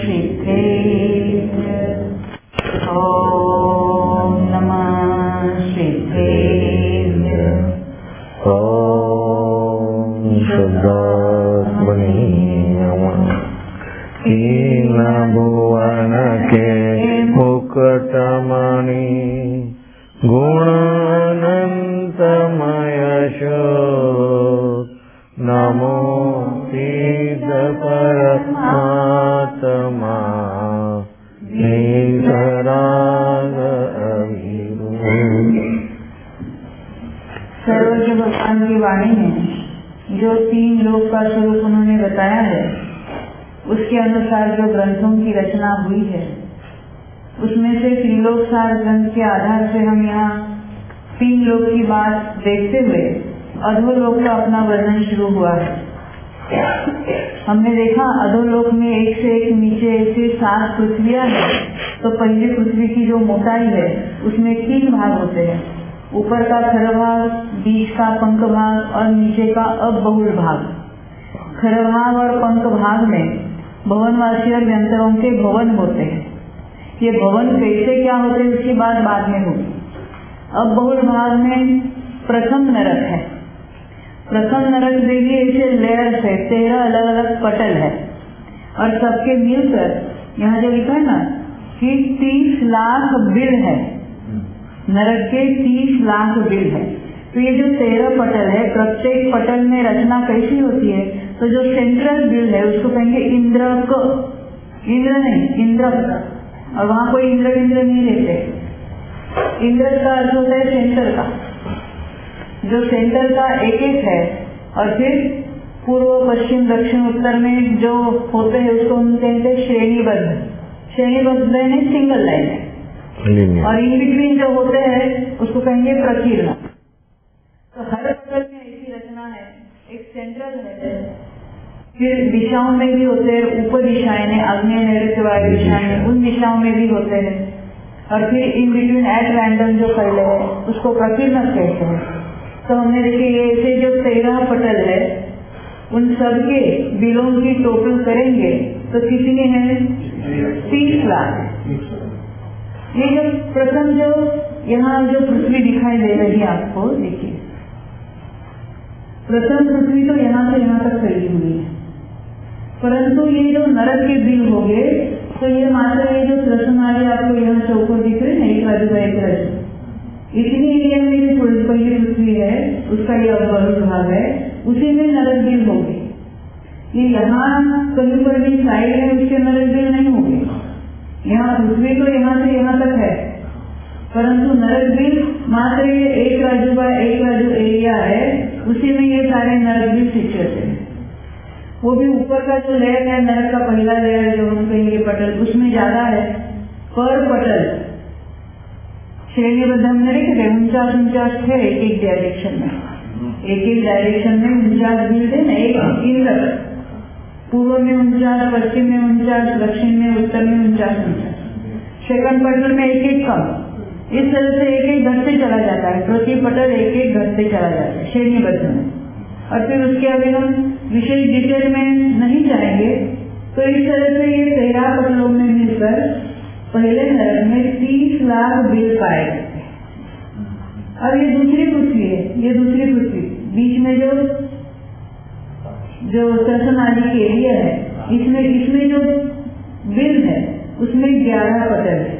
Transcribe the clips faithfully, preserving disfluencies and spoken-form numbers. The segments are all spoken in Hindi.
श्रीभ्ये ओम नमः श्रीभ्ये ओम शुद्धात्मने नमः। कीन भुवन के मुकुटमणि गुणानंतमय शोक नमो तीर्थ परमात्मा नीतराग अभिरूप। सर्वज्ञ भगवान की वाणी में जो तीन लोक का स्वरूप उन्होंने बताया है, उसके अनुसार जो ग्रंथों की रचना हुई है, उसमें से त्रिलोक सार ग्रंथ के आधार से हम यहाँ तीन लोक की बात देखते हुए अधोलोक का अपना वर्णन शुरू हुआ है। हमने देखा अधोलोक में एक से एक नीचे ऐसे सात पृथ्वियां हैं, तो पहली पृथ्वी की जो मोटाई है उसमें तीन भाग होते हैं, ऊपर का खर भाग, बीच का पंख भाग और नीचे का अबहुल भाग। खर भाग और पंख भाग में भवनवासी और यंत्रों के भवन होते हैं। ये भवन कैसे क्या होते हैं उसकी बात बाद में होगी। अब बहुल भाग में प्रथम नरक है। प्रथम नरक देखिए ऐसे लेयर्स है, तेरह अलग अलग पटल है और सबके मिलकर यहाँ जो लिखा है ना कि तीस लाख बिल है, नरक के तीस लाख बिल है। तो ये जो तेरह पटल है, प्रत्येक पटल में रचना कैसी होती है, तो जो सेंट्रल बिल है उसको कहेंगे इंद्र को, इंद्र नहीं इंद्र, और वहाँ कोई इंद्र इंद्र नहीं लेते। इंद्र का अर्थ होता है सेंटर का, जो सेंटर का एक एक है, और फिर पूर्व पश्चिम दक्षिण उत्तर में जो होते हैं उसको हम कहते हैं श्रेणीबद्ध। श्रेणीबद्ध लाइन है, सिंगल लाइन है, और इन बिटवीन जो होते हैं उसको कहेंगे प्रकीर्ण। तो हर पटल में ऐसी रचना है, एक सेंट्रल है, फिर दिशाओं में भी होते हैं, ऊपर दिशाएं हैं, आग्नेय नैऋत्य वायु दिशाएं, उन दिशाओं में भी होते हैं, और फिर इन बिटवीन एट रैंडम जो फैले हैं उसको प्रकीर्ण कहते हैं। तो हमने देखे ये ऐसे जो तेरह पटल है उन सब के बिलों की टोटल करेंगे तो कितने हैं, तीस लाख। ये जो प्रथम जो यहाँ जो पृथ्वी दिखाई दे रही है आपको, देखिए प्रथम पृथ्वी तो यहाँ से यहाँ तक फैली हुई है, परंतु ये जो नरक के बिल हो गए तो ये मात्र ये जो रसनाली आपको यहाँ चौकोर दिख रहे हैं, एक राजू का एक राजू, इतनी एरिया में जो पहली पृथ्वी है उसका ये अवरुद्ध भाग है, उसी में नरक बिल होगी। ये यहाँ कहीं पर भी साइड है उसके नरक बिल नहीं होगी। यहाँ पृथ्वी तो यहाँ से यहाँ तक है, परंतु नरक बिल मात्र ये एक राजू का एक राजू एरिया है, उसी में ये सारे नरक बिल सिंचित है। वो भी ऊपर का जो लेयर है, नरक का पहला लेयर जो हम कहेंगे पटल, उसमें ज्यादा है। पर पटल श्रेणीबद्ध हमने देखे उनचास उनचास है, एक एक डायरेक्शन में, एक एक डायरेक्शन में उनचास बिल है ना, एक इंद्र, पूर्व में उनचास, पश्चिम में उनचास, दक्षिण में, उत्तर में उनचास उनचास, सेकंड पटल में एक एक कम। इस तरह से एक एक घटते चला जाता है, प्रति पटल एक एक घटते चला जाता है श्रेणीबद्ध में। और फिर उसके आगे हम विशेष डिटेल में नहीं जाएंगे। तो इस तरह से ये तेरह पटलों में मिलकर पहले नरक में तीस लाख बिल पाए जाते हैं। और ये दूसरी पृथ्वी है, ये दूसरी पृथ्वी बीच में जो जो सरसन आदि के एरिया है, इसमें इसमें जो बिल है उसमें ग्यारह पटल है।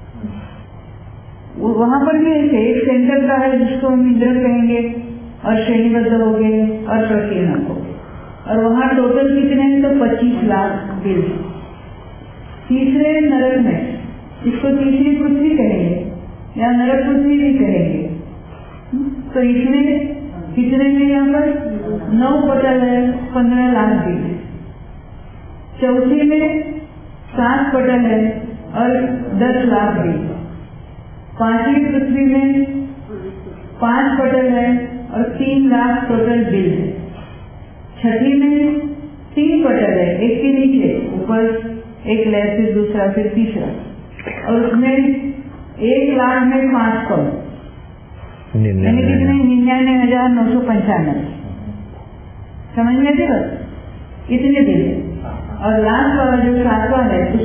वहां पर भी ऐसे एक सेंटर का है जिसको हम इंद्र कहेंगे, और श्रेणीबद्ध हो गए और प्रकीर्ण हो, और वहाँ टोटल कितने हैं, तो पच्चीस लाख बिल। तीसरे नरक में इसको तीसरी पृथ्वी कहेंगे या नरक पृथ्वी भी कहेंगे। तो इसमें कितने में यहाँ पर नौ पटल है, पंद्रह लाख बिल। चौथी में सात पटल है और दस लाख बिल। पांचवी पृथ्वी में पांच पटल है और तीन लाख टोटल बिल है। छठी में तीन पटल है, एक के नीचे ऊपर एक लेयर, फिर दूसरा, फिर तीसरा, और उसमें एक लाख में पांच कम, यानी कितने, निन्यानवे हजार नौ सौ पंचानवे। समझ में थे बस, इतने दिन। और लास्ट वाला जो सातवां है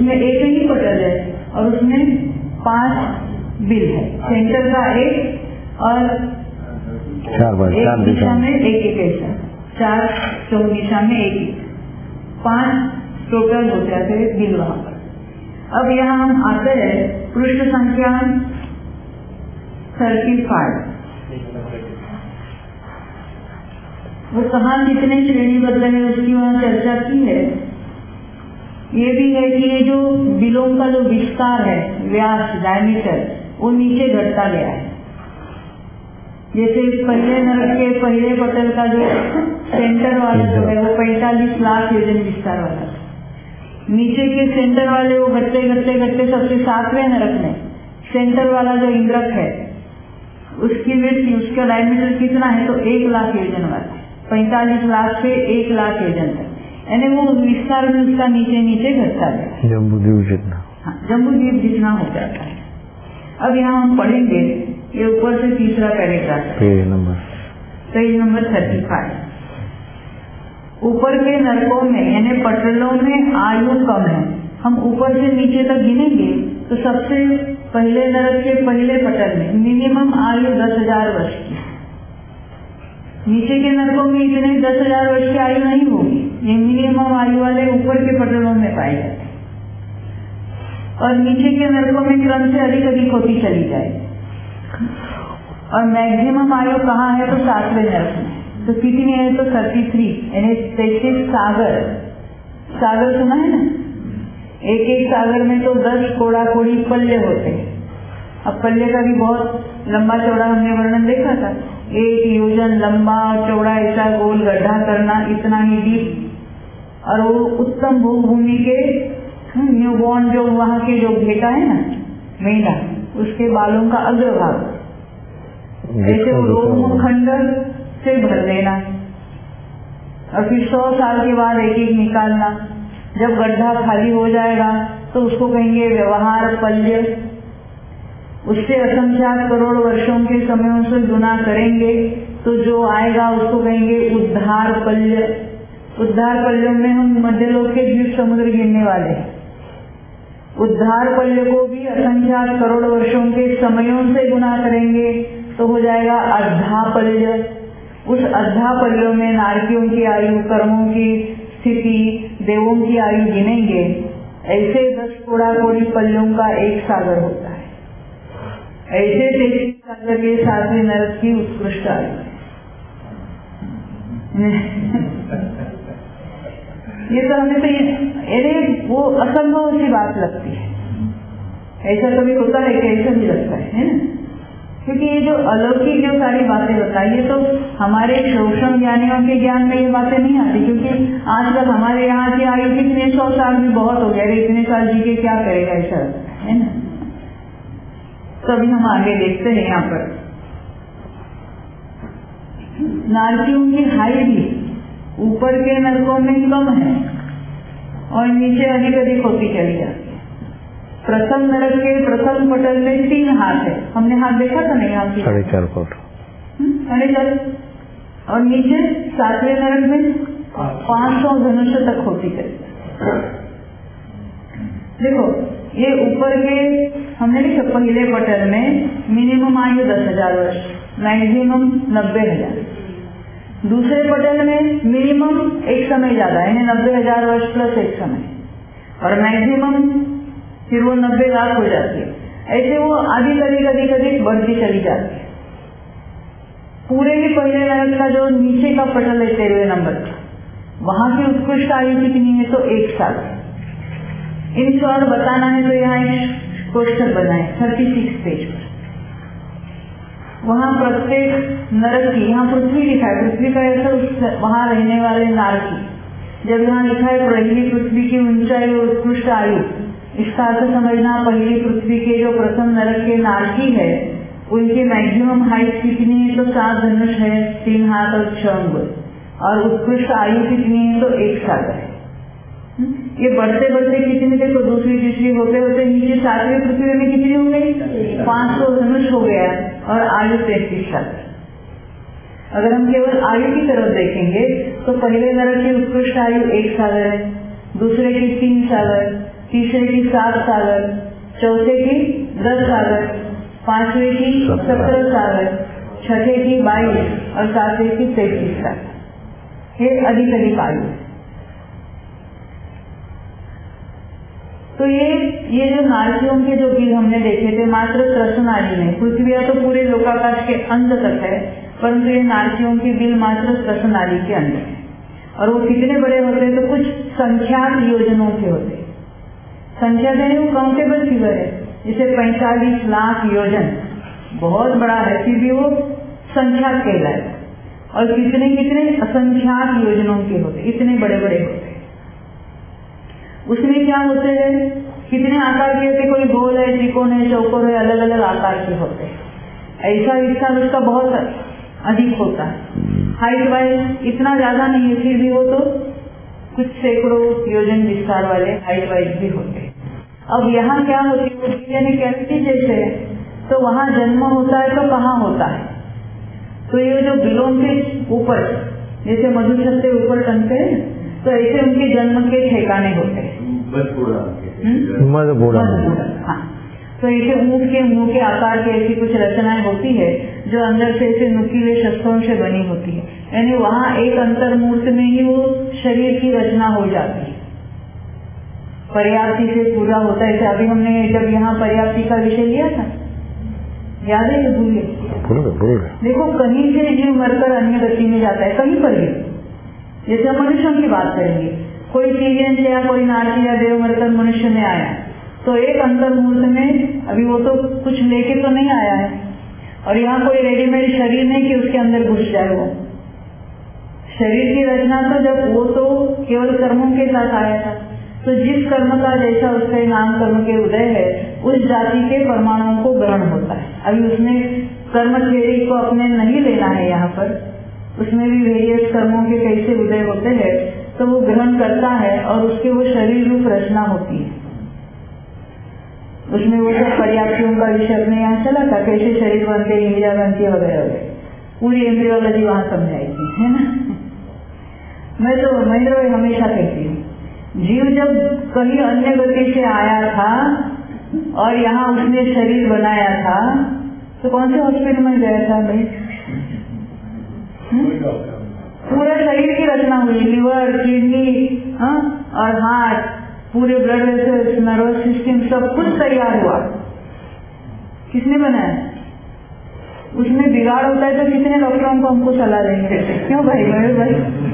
पांच बिल है, सेंटर का एक और चार बार एक चार दिशा में एक एक ऐसा, चार चौक दिशा में एक एक, पांच टोटल हो जाते हैं बिल वहां पर। अब यहाँ हम आते हैं पृष्ठ संख्या थर्टी फाइव। वो कहाँ कितने श्रेणीबद्ध है उसकी वहाँ चर्चा की है। ये भी है कि ये जो बिलों का जो विस्तार है, व्यास डायमीटर, वो नीचे घटता गया है। जैसे पहले नरक के पहले पटल का जो सेंटर वाला जो है वो पैंतालीस लाख योजन विस्तार वाला था। नीचे के सेंटर वाले वो घटते घटते घटते सबसे सातवें नरक में सेंटर वाला जो इंद्रक है उसकी वृद्धि, उसका डायमीटर कितना है तो एक लाख योजन वाला, पैंतालीस लाख से एक लाख योजन तक, यानी वो विस्तार में उसका नीचे नीचे घटता गया, जम्बूद्वीप जितना। हाँ, जम्बूद्वीप जितना हो जाता है। अब यहाँ हम पढ़ेंगे, ये ऊपर से तीसरा पैराग्राफ है, page number page number thirty five. ऊपर के नरकों में यानी पटलों में आयु कम है। हम ऊपर से नीचे तक गिनेंगे तो सबसे पहले नरक के पहले पटल में मिनिमम आयु दस हजार वर्ष की, नीचे के नरकों में इतने दस हजार वर्ष की आयु नहीं होगी। ये मिनिमम आयु वाले ऊपर के पटलों में पाए जाते हैं और नीचे के नरकों में क्रम से अधिक अधिक होती चली जाएगी। और मैक्सिमम आयु कहाँ है तो सातवें नरक में। तो कितनी है तो थर्टी थ्री यानी तैतीस सागर। सागर सुना है ना, एक एक सागर में तो दस कोड़ा कोड़ी पल्ले होते हैं। अब पल्ले का भी बहुत लंबा चौड़ा हमने वर्णन देखा था, एक योजन लंबा और चौड़ा ऐसा गोल गड्ढा करना, इतना ही डीप। और वो उत्तम भूमि के न्यूबॉर्न जो वहाँ के जो बेटा है ना मेढा, उसके बालों का अग्रभाग ऐसे वो रोम खंड से भर देना और फिर सौ साल के बाद एक एक निकालना। जब गड्ढा खाली हो जाएगा तो उसको कहेंगे व्यवहार पल्य। उससे असंख्यात करोड़ वर्षों के समयों से गुना करेंगे तो जो आएगा उसको कहेंगे उद्धार पल्य। उद्धार पल्यों में हम मध्यलोक के द्वीप समुद्र गिरने वाले हैं। उद्धार पल्य को भी असंख्यात करोड़ वर्षों के समयों से गुना करेंगे तो हो जाएगा अर्धापल्य। उस अर्धापल्यों में नारकियों की आयु, कर्मों की स्थिति, देवों की आयु गिनेंगे। ऐसे दस कोड़ा कोड़ी पल्यों का एक सागर होता है। ऐसे तैतीस सागर के सातवें नरक की उत्कृष्ट आयु है। ये तो हमें तो अरे वो असंभव सी बात लगती है। ऐसा कभी होता है कि ऐसा भी लगता है, है ना? क्योंकि ये जो अलौकिक जो सारी बातें बताई है तो हमारे शोषण ज्ञानियों के ज्ञान में ये बातें नहीं आती। क्योंकि आजकल हमारे यहाँ की आयु कितने सौ साल भी बहुत हो गया, इतने साल जी के क्या करेगा, ऐसा है ना? तभी हम आगे देखते हैं। यहाँ पर नारकियों की हाइट भी ऊपर के नरकों में कम है और नीचे अधिक अधिक होती चली जाती है। प्रथम नरक के प्रथम पटल में तीन हाथ है, हमने हाथ देखा था नहीं, हाथ साढ़े चार फुट साढ़े चार। और नीचे सातवें नरक में पांच सौ धनुष तक होती चली। देखो ये ऊपर के हमने लिखा पहले पटल में मिनिमम आयु दस हजार वर्ष, मैक्सिमम नब्बे हजार। दूसरे पटल में मिनिमम एक समय ज्यादा है, नब्बे हजार वर्ष प्लस एक समय, और मैक्सिमम फिर वो नब्बे लाख हो जाती है। ऐसे वो अधिक अधिक अधिक अधिक बढ़ती चली जाती है। पूरे ही पहले नरक का जो नीचे का पटल है तेरहवें नंबर का, वहां की उत्कृष्ट आयु कितनी है तो एक साल। इनको और बताना है तो यहाँ एक क्वेश्चन बनाए थर्टी सिक्स पेज पर। वहाँ प्रत्येक नरक की, यहाँ पृथ्वी लिखा है, पृथ्वी का ऐसा वहाँ रहने वाले नारकी। जब यहाँ लिखा है पहली पृथ्वी की ऊंचाई और उत्कृष्ट आयु, इसका अर्थ समझना पहली पृथ्वी के जो प्रथम नरक के नारकी है उनकी मैक्सिमम हाइट कितनी है तो सात धनुष है, तीन हाथ और छह अंगुल, और उत्कृष्ट आयु कितनी है तो एक साल है। ये बढ़ते बढ़ते कितनी, देखो दूसरी तीसरी होते होते नीचे सातवीं पृथ्वी में कितनी हो गई, पांच सौ धनुष हो गया और आयु तैतीस साल। अगर हम केवल आयु की तरफ देखेंगे तो पहले नरक की उत्कृष्ट आयु एक साल है, दूसरे की तीन साल, तीसरे की सात साल, चौथे की दस सागर, पांचवे की सत्रह सागर, छठे की बाईस और सातवें की तैतीस सागर। ये अधिक अधिक आयु। तो ये ये जो नारसियों के जो बिल हमने देखे थे मात्र त्रसनाली में, पृथ्वी तो पूरे लोकाकाश के अंत तक है, परंतु ये नारसियों के बिल मात्र त्रसनाली के अंदर है। और वो कितने बड़े होते हैं तो कुछ संख्यात योजनों के होते हैं। संख्या देने वो काउंटेबल फिगर है, जैसे पैंतालीस लाख योजन बहुत बड़ा है, फिर भी वो संख्यात कहलाए। और कितने कितने असंख्यात योजनों के होते, इतने बड़े बड़े होते हैं। उसमें क्या होते हैं, कितने आकार के होते, कोई गोल है, त्रिकोण है, चौकोर है, अलग अलग आकार के होते हैं। ऐसा विस्तार उसका बहुत अधिक होता है। हाइट वाइज इतना ज्यादा नहीं है, फिर भी वो तो कुछ सैकड़ों योजन विस्तार वाले हाइट वाइज भी होते हैं। अब यहाँ क्या होती है, वो यानी कैविटी जैसे है, तो वहाँ जन्म होता है तो कहाँ होता है, तो ये जो बिलों के ऊपर जैसे मधुछत से ऊपर टंगते हैं, तो ऐसे उनके जन्म के ठिकाने होते हैं। हाँ, तो ऐसे ऊँट के मुंह के आकार की ऐसी कुछ रचनाएं होती है जो अंदर से ऐसे नुकीले शस्त्रों से बनी होती है, यानी वहाँ एक अंतर्मूर्त में ही वो शरीर की रचना हो जाती है, पर्याप्ति से पूरा होता है। अभी हमने जब यहाँ पर्याप्ति का विषय लिया था, याद है? भूलिए देखो, कहीं से जीव मरकर अन्य गति में जाता है, कहीं पर भी। जैसे हम मनुष्यों की बात करेंगे, कोई चीजें या कोई नारसी या देव मरकर मनुष्य में आया, तो एक अंतर्मूर्त में अभी वो तो कुछ लेके तो नहीं आया है, और यहाँ कोई रेडीमेड शरीर नहीं कि उसके अंदर घुस जाए। वो शरीर की रचना तो जब वो तो केवल कर्मों के साथ आया था, तो जिस कर्म का जैसा उसके नाम कर्म के उदय है, उस जाति के परमाणुओं को ग्रहण होता है। अभी उसने कर्म थ्योरी को अपने नहीं लेना है यहाँ पर, उसमें भी वेरियस कर्मों के कैसे उदय होते हैं, तो वो ग्रहण करता है और उसके वो शरीर रूप रचना होती है। उसमें वो सब पर्याप्तियों का विषय अपने यहाँ चला था, कैसे शरीर बनते, इंद्रिया बनती वगैरह वगैरह, पूरी एम्ब्रियोलॉजी वहाँ समझाएगी, है ना। मैं तो महेंद्र भाई हमेशा कहती हूँ, जीव जब कहीं अन्य गति से आया था और यहाँ उसने शरीर बनाया था, तो कौन से हॉस्पिटल में गया था भाई? पूरे शरीर की रचना हुई, लिवर, किडनी और हार्ट, पूरे ब्लड वेसल्स, नर्वस सिस्टम सब कुछ तैयार हुआ। किसने बनाया? उसमें बिगाड़ होता है तो कितने डॉक्टरों को हमको सलाह देंगे, क्यों भाई? मेरे भाई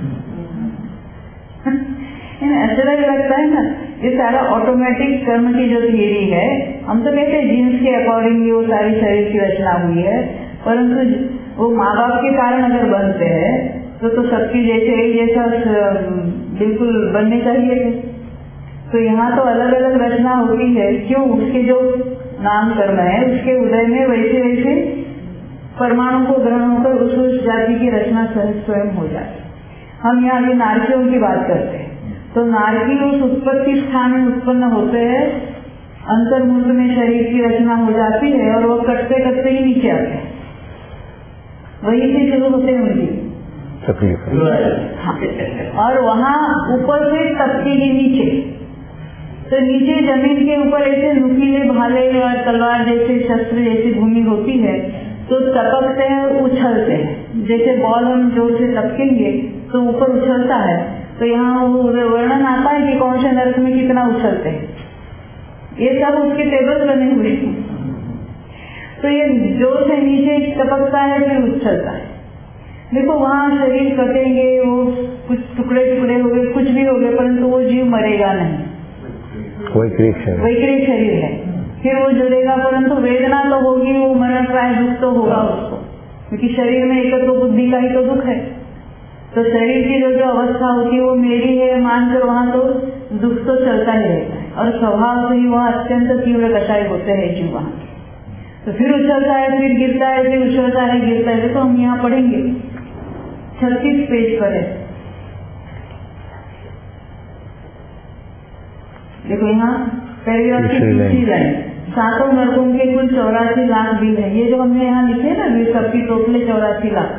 ऐसा लगता है ना, ये सारा ऑटोमेटिक कर्म की जो थियरी है, हम तो कहते हैं जीन्स के अकॉर्डिंग वो सारी शरीर की रचना हुई है, परंतु वो माँ बाप के कारण अगर बनते हैं तो तो सबकी जैसे जैसा बिल्कुल बनने चाहिए। तो यहाँ तो अलग अलग रचना होती है, क्यों? उसके जो नाम कर्म है उसके उदय में वैसे वैसे परमाणु को ग्रहण होकर उस जाति की रचना स्वयं हो जाती है। हम यहाँ भी नारसियों की बात करते हैं, तो नारसी उस उत्पत्ति स्थान में उत्पन्न होते हैं, अंतर्मूर्त में शरीर की रचना हो जाती है और वो कटते कटते ही नीचे आते हैं, वही से शुरू होते हैं उनकी तकलीफ। हाँ, और वहाँ ऊपर से तपती ही नीचे, तो नीचे जमीन के ऊपर ऐसे नुकीले भाले और तलवार जैसे शस्त्र जैसी भूमि होती है, तो टपकते हैं और उछलते हैं। जैसे बॉल हम जोर से टपकेंगे तो ऊपर उछलता है, तो यहाँ वर्णन आता है कि कौन से नर्क में कितना उछलते हैं, ये सब उसके टेबल बने हुए हैं। तो ये जोर से नीचे टपकता है फिर उछलता है। देखो वहाँ शरीर कटेंगे, वो कुछ टुकड़े टुकड़े हो गए, कुछ भी हो गए, परंतु वो जीव मरेगा नहीं, वैक्रिक शरीर है, फिर वो जुड़ेगा, परंतु वेदना तो होगी, वो मरण प्राय दुख तो होगा उसको, क्योंकि शरीर में एक तो बुद्धि का ही तो दुख है। तो शरीर की जो जो अवस्था होती है वो मेरी है मानकर वहाँ तो दुख तो चलता ही रहता है, और स्वभाव से ही वहाँ अत्यंत तीव्र कषाय होते हैं जीव वहाँ। तो फिर उछलता है, फिर गिरता है, फिर उछलता है, गिरता है। तो हम यहाँ पढ़ेंगे छत्तीस पेज पर है, देखो यहाँ पैराग्राफ की दूसरी लाइन, सातों नरकों के कुल चौरासी लाख बिल है। ये जो हमने यहाँ लिखे ना बिल, सबकी टोटल चौरासी लाख।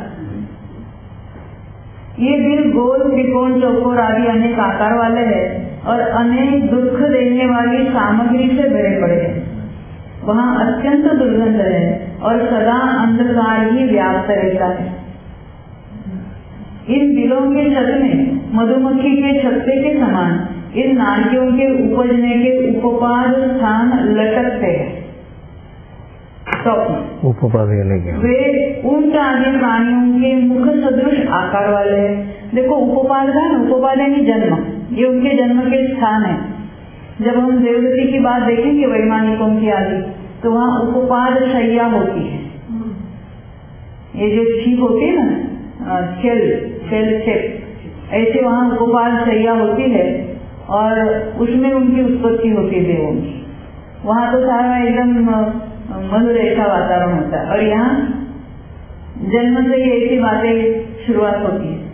ये बिल गोल, त्रिकोण, चौकोर आदि अनेक आकार वाले हैं और अनेक दुख देने वाली सामग्री से भरे पड़े हैं। वहाँ अत्यंत दुर्गंध है और सदा अंधकार ही व्याप्त रहता है। इन दिलों के छत में मधुमक्खी के छत्ते के समान इन नारियों के उपजने के उपपाद स्थान लटकते हैं। उपपाद वे ऊंट आदि प्राणियों के मुख सदृश आकार वाले हैं। देखो उपपाद का उपपाद यानी जन्म, ये उनके जन्म के स्थान है। जब हम देवदत्ती की बात देखेंगे वैमानिकों की आदि, तो वहाँ उपपाद शैया होती है। ये जो छीप होती है ना, खेल खेल छेप, ऐसे वहाँ उपपाद शैया होती है और उसमें उनकी उत्पत्ति होती है देवों की। वहाँ तो सारा एकदम मधुर ऐसा वातावरण होता है और यहाँ जन्म से ही ऐसी बातें शुरुआत होती है।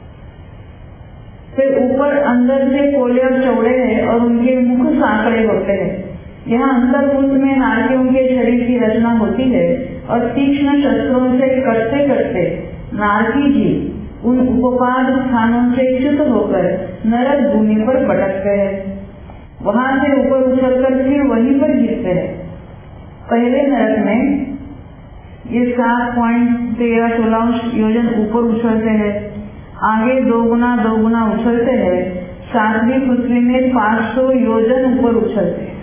फिर ऊपर अंदर से कोले और चौड़े हैं और उनके मुख सांकड़े होते हैं। यहाँ अंतर्मुख में नारियों के शरीर की रचना होती है और तीक्ष्ण शस्त्रों से कटते कटते नारकी जी उन उपपाद स्थानों से च्युत होकर नरक भूमि पर भटकते हैं। वहां से ऊपर उछलकर फिर वहीं पर गिरते हैं। पहले नरक में ये सात पॉइंट तेरह सोलह योजन ऊपर उछलते हैं, आगे दो गुना दो गुना उछलते हैं, सातवीं पृथ्वी में पाँच सौ योजन ऊपर उछलते हैं।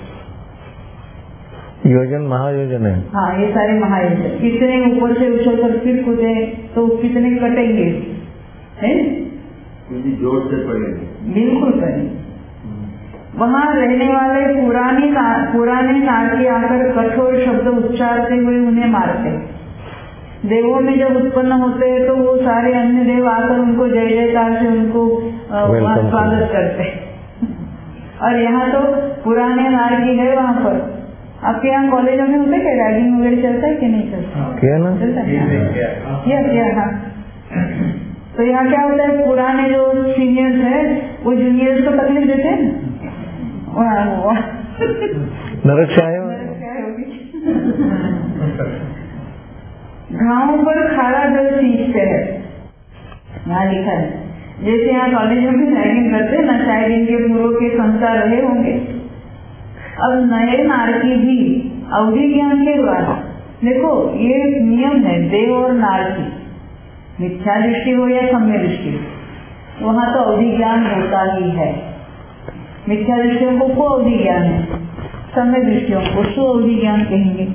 योजन महायोजन है। हाँ, ये सारे महायोजन। कितने ऊपर से उछल कर फिर कूदे तो कितने कटेंगे, है जोर से पड़ेंगे, बिल्कुल पड़ेंगे। वहाँ रहने वाले पुरानी पुराने नारकी आकर कठोर शब्द उच्चारते हुए उन्हें मारते। देवों में जब उत्पन्न होते हैं तो वो सारे अन्य देव आकर उनको जय जयकार से उनको स्वागत करते। और यहाँ तो पुराने नारकी है वहाँ पर। आपके यहाँ कॉलेजों में होता है क्या रैगिंग वगैरह चलता है कि नहीं चलता? क्या ना चलता है क्या? हाँ। तो यहाँ क्या होता है, पुराने जो सीनियर्स है वो जूनियर्स को तकलीफ देते हैं। नरक से आए घावों पर खारा जल सींचते हैं, यहाँ लिखा है। जैसे यहाँ कॉलेजों में रैगिंग करते हैं ना, शायद इनके पूर्व के संस्कार रहे होंगे। अब नए नारकी भी अवधि ज्ञान के द्वारा, देखो ये नियम है देव और नारकी, मिथ्या दृष्टि हो या सम्य दृष्टि, वहाँ तो अवधि ज्ञान होता ही है। मिथ्या दृष्टियों को को अवधि ज्ञान है, सम्य दृष्टियों को सु अवधि ज्ञान कहेंगे।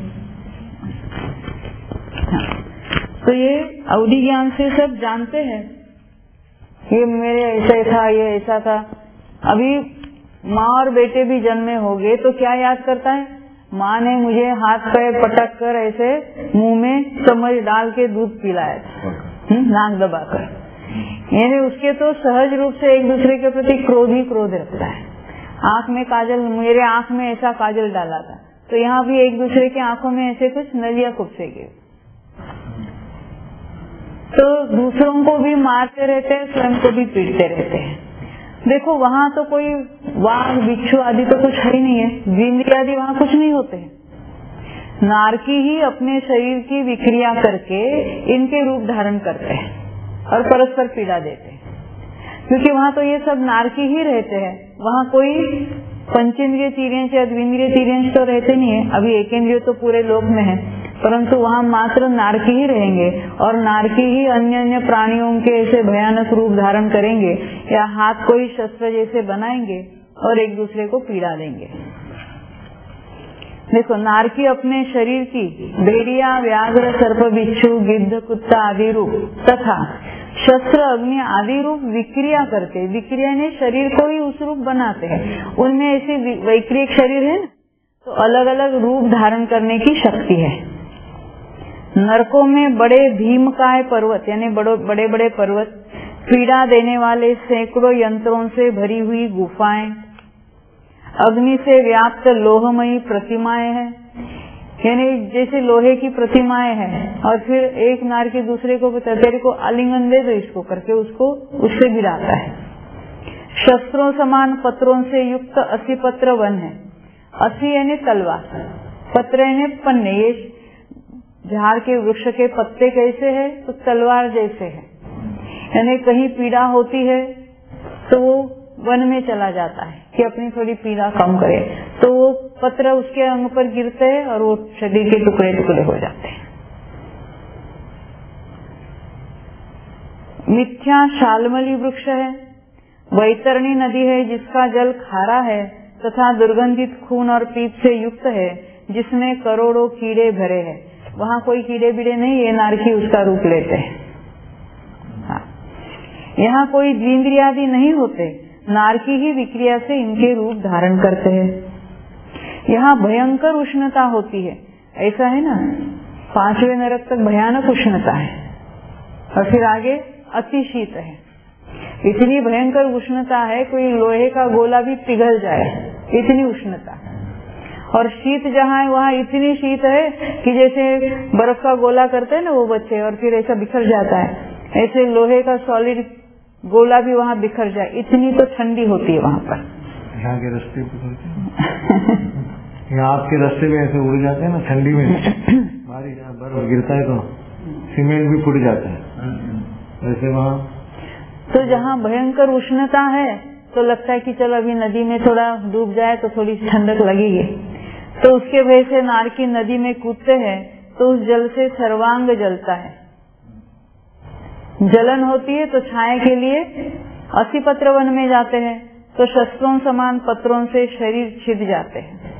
हाँ। तो ये अवधि ज्ञान से सब जानते हैं, ये मेरे ऐसा था, ये ऐसा था। अभी माँ और बेटे भी जन्मे होंगे तो क्या याद करता है, माँ ने मुझे हाथ पैर पटक कर ऐसे मुंह में चम्मच डाल के दूध पिलाया था, नाक दबाकर। यानी उसके तो सहज रूप से एक दूसरे के प्रति क्रोध ही क्रोध रखता है। आंख में काजल, मेरे आंख में ऐसा काजल डाला था, तो यहाँ भी एक दूसरे की आंखों में ऐसे कुछ नलिया कुपसेंगे। तो दूसरों को भी मारते रहते हैं, स्वयं को भी पीटते रहते हैं। देखो वहाँ तो कोई वाघ बिच्छू आदि तो कुछ है ही नहीं है, जिंदगी आदि वहाँ कुछ नहीं होते हैं। नारकी ही अपने शरीर की विक्रिया करके इनके रूप धारण करते हैं और परस्पर पीड़ा देते हैं, क्योंकि वहाँ तो ये सब नारकी ही रहते हैं। वहाँ कोई पंचेंद्रिय तीर्यंश या द्विंद्रिय तीर्यंश तो रहते नहीं है। अभी एक इंद्रिय तो पूरे लोक में है, परंतु वहाँ मात्र नारकी ही रहेंगे और नारकी ही अन्य अन्य प्राणियों के ऐसे भयानक रूप धारण करेंगे या हाथ कोई शस्त्र जैसे बनाएंगे और एक दूसरे को पीड़ा देंगे। देखो नारकी अपने शरीर की भेड़िया, व्याघ्र, सर्प, बिच्छू, गिद्ध, कुत्ता आदि रूप तथा शस्त्र, अग्नि आदि रूप विक्रिया करते, विक्रिया ने शरीर को ही उस रूप बनाते हैं। उनमें ऐसी वैक्रियक शरीर है तो अलग अलग रूप धारण करने की शक्ति है। नरकों में बड़े भीमकाय पर्वत यानी बड़े बड़े बड़े पर्वत, पीड़ा देने वाले सैकड़ों यंत्रों से भरी हुई गुफाएं, अग्नि से व्याप्त लोहमयी प्रतिमाएं हैं, यानी जैसे लोहे की प्रतिमाएं हैं। और फिर एक नार के दूसरे को तेरे को आलिंगन दे दो इसको करके उसको उससे गिराता है। शस्त्रों समान पत्रों से युक्त अस्सी पत्र वन है। अस्सी यानी तलवार, पत्र यानी पन्ने। ये झाड़ के वृक्ष के पत्ते कैसे है तो तलवार जैसे है, यानी कहीं पीड़ा होती है तो वो वन में चला जाता है कि अपनी थोड़ी पीड़ा कम करे, तो वो पत्र उसके अंग पर गिरते हैं और वो शरीर के टुकड़े टुकड़े हो जाते हैं। मिथ्या शालमली वृक्ष है, वैतरणी नदी है जिसका जल खारा है तथा दुर्गंधित खून और पीप से युक्त है, जिसमें करोड़ों कीड़े भरे हैं। वहाँ कोई कीड़े बीड़े नहीं, ये नारकी उसका रूप लेते हैं। हाँ। यहाँ कोई द्विंद्रियादि नहीं होते, नारकी ही विक्रिया से इनके रूप धारण करते हैं। यहाँ भयंकर उष्णता होती है, ऐसा है ना, पांचवें नरक तक भयानक उष्णता है और फिर आगे अति शीत है। इतनी भयंकर उष्णता है कोई लोहे का गोला भी पिघल जाए, इतनी उष्णता। और शीत जहाँ है वहाँ इतनी शीत है कि जैसे बर्फ का गोला करते हैं ना वो बच्चे, और फिर ऐसा बिखर जाता है, ऐसे लोहे का सॉलिड गोला भी वहाँ बिखर जाए, इतनी तो ठंडी होती है वहाँ पर। यहाँ के रास्ते यहाँ आपके रास्ते में ऐसे उड़ जाते हैं ना ठंडी में, बारिश बर्फ गिरता है तो सीमेंट भी फूट जाता है, वैसे वहाँ तो जहाँ भयंकर उष्णता है तो लगता है कि चलो अभी नदी में थोड़ा डूब जाए तो थोड़ी ठंडक लगेगी, तो उसके वजह से नारकी नदी में कूदते हैं तो उस जल से सर्वांग जलता है, जलन होती है। तो छाए के लिए असी पत्र वन में जाते हैं तो शस्त्रों समान पत्रों से शरीर छिद जाते हैं।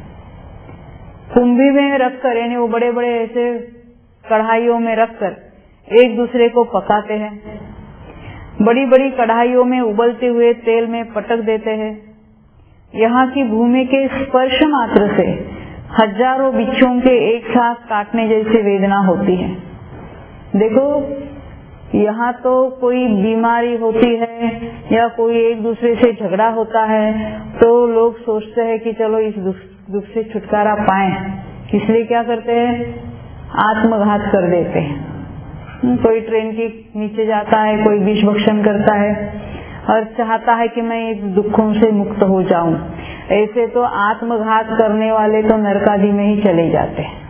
कुंभी में रखकर, यानी वो बड़े बड़े ऐसे कढ़ाइयों में रखकर एक दूसरे को पकाते हैं, बड़ी बड़ी कढ़ाइयों में उबलते हुए तेल में पटक देते हैं। यहाँ की भूमि के स्पर्श मात्र से हजारों बिच्छों के एक साथ काटने जैसी वेदना होती है। देखो यहाँ तो कोई बीमारी होती है या कोई एक दूसरे से झगड़ा होता है तो लोग सोचते हैं कि चलो इस दुख, दुख से छुटकारा पाएं, इसलिए क्या करते हैं, आत्मघात कर देते हैं। कोई ट्रेन के नीचे जाता है, कोई विष भक्षण करता है और चाहता है कि मैं इस दुखों से मुक्त हो जाऊं। ऐसे तो आत्मघात करने वाले तो नरकादि में ही चले जाते हैं।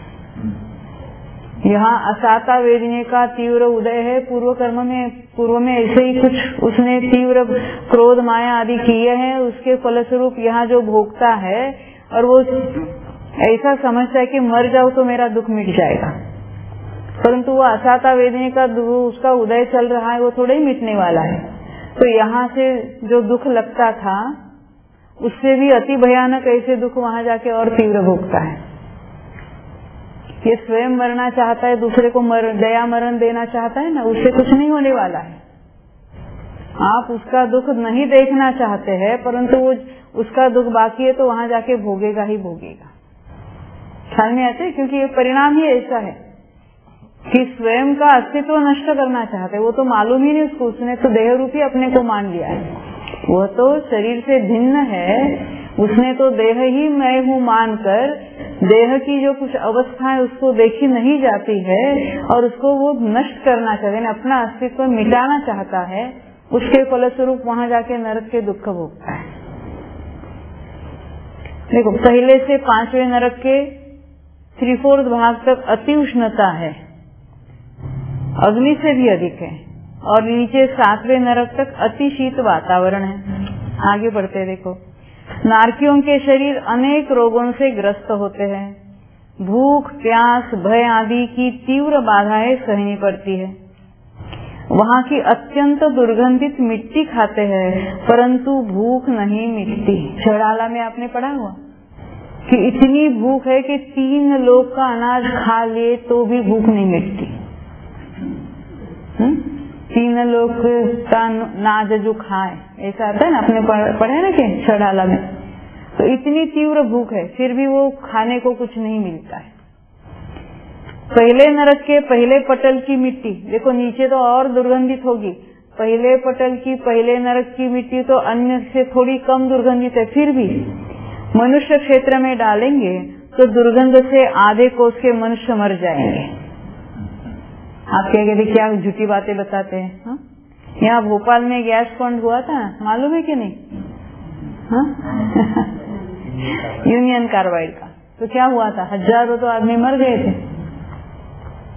यहाँ असाता वेदने का तीव्र उदय है, पूर्व कर्म में पूर्व में ऐसे ही कुछ उसने तीव्र क्रोध माया आदि किए हैं, उसके फलस्वरूप यहाँ जो भोगता है और वो ऐसा समझता है कि मर जाओ तो मेरा दुख मिट जाएगा, परंतु वो असाता वेदने का उसका उदय चल रहा है, वो थोड़ा ही मिटने वाला है। तो यहाँ से जो दुख लगता था उससे भी अति भयानक ऐसे दुख वहाँ जाके और तीव्र भोगता है। ये स्वयं मरना चाहता है, दूसरे को मर दया मरण देना चाहता है ना, उससे कुछ नहीं होने वाला है। आप उसका दुख नहीं देखना चाहते हैं, परंतु वो उसका दुख बाकी है तो वहाँ जाके भोगेगा ही भोगेगा। ख्याल में आते, क्योंकि ये परिणाम ही ऐसा है कि स्वयं का अस्तित्व नष्ट करना चाहते, वो तो मालूम ही नहीं उसको, उसने तो देह रूपी अपने को मान लिया है, वो तो शरीर से भिन्न है, उसने तो देह ही मैं हूँ मानकर देह की जो कुछ अवस्था है उसको देखी नहीं जाती है और उसको वो नष्ट करना चाहते हैं, अपना अस्तित्व मिटाना चाहता है। उसके फलस्वरूप वहाँ जाके नरक के दुख भोगता है। देखो पहले से पांचवें नरक के थ्री फोर्थ भाग तक अति उष्णता है, अग्नि से भी अधिक है, और नीचे सातवें नरक तक अति शीत वातावरण है। आगे बढ़ते देखो, नारकियों के शरीर अनेक रोगों से ग्रस्त होते हैं, भूख प्यास भय आदि की तीव्र बाधाएं सहनी पड़ती है। वहाँ की अत्यंत दुर्गंधित मिट्टी खाते हैं परंतु भूख नहीं मिटती। छड़ाला में आपने पढ़ा हुआ कि इतनी भूख है कि तीन लोग का अनाज खा लिए तो भी भूख नहीं मिटती। हुँ? तीन लोग का नाज जो खाए, ऐसा आता है ना, अपने पढ़े ना कि छड़ाला में, तो इतनी तीव्र भूख है फिर भी वो खाने को कुछ नहीं मिलता है। पहले नरक के पहले पटल की मिट्टी देखो, नीचे तो और दुर्गंधित होगी, पहले पटल की पहले नरक की मिट्टी तो अन्य से थोड़ी कम दुर्गंधित है, फिर भी मनुष्य क्षेत्र में डालेंगे तो दुर्गंध से आधे कोस के मनुष्य मर जाएंगे। आप क्या कहते, क्या झूठी बातें बताते हैं। हा? यहाँ भोपाल में गैस फंड हुआ था, मालूम है कि नहीं? यूनियन कार्बाइड का तो क्या हुआ था, हजारों तो आदमी मर गए थे।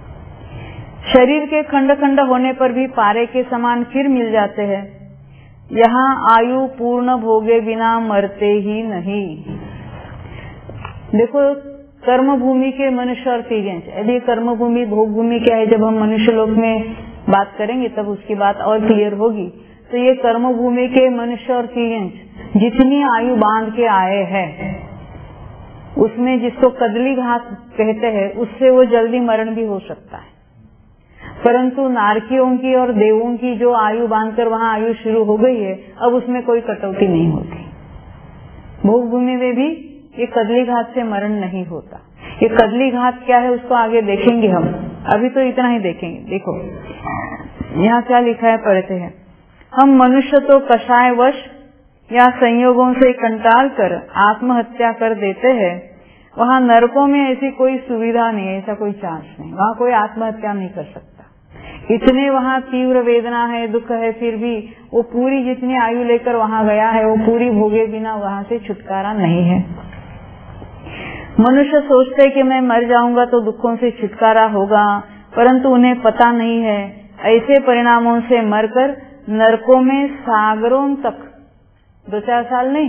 शरीर के खंड खंड होने पर भी पारे के समान फिर मिल जाते हैं। यहाँ आयु पूर्ण भोगे बिना मरते ही नहीं। देखो कर्म भूमि के मनुष्य और तीर्यंश, यदि कर्म भूमि भोग भूमि क्या है, जब हम मनुष्य लोक में बात करेंगे तब उसकी बात और क्लियर होगी। तो ये कर्म भूमि के मनुष्य और तीर्यंश जितनी आयु बांध के आए हैं, उसमें जिसको कदली घास कहते हैं, उससे वो जल्दी मरण भी हो सकता है। परंतु नारकियों की और देवों की जो आयु बांधकर वहाँ आयु शुरू हो गई है, अब उसमें कोई कटौती नहीं होती। भोग भूमि में भी ये कदली घात से मरण नहीं होता। ये कदली घात क्या है उसको आगे देखेंगे हम, अभी तो इतना ही देखेंगे। देखो यहाँ क्या लिखा है, पढ़ते हैं। हम मनुष्य तो कषायवश या संयोगों से कंटाल कर आत्महत्या कर देते हैं, वहाँ नरकों में ऐसी कोई सुविधा नहीं है, ऐसा कोई चांस नहीं, वहाँ कोई आत्महत्या नहीं कर सकता। इतने वहाँ तीव्र वेदना है, दुख है, फिर भी वो पूरी जितनी आयु लेकर वहाँ गया है वो पूरी भोगे बिना वहाँ से छुटकारा नहीं है। मनुष्य सोचते है कि मैं मर जाऊंगा तो दुखों से छुटकारा होगा, परंतु उन्हें पता नहीं है ऐसे परिणामों से मरकर नरकों में सागरों तक, दो चार साल नहीं,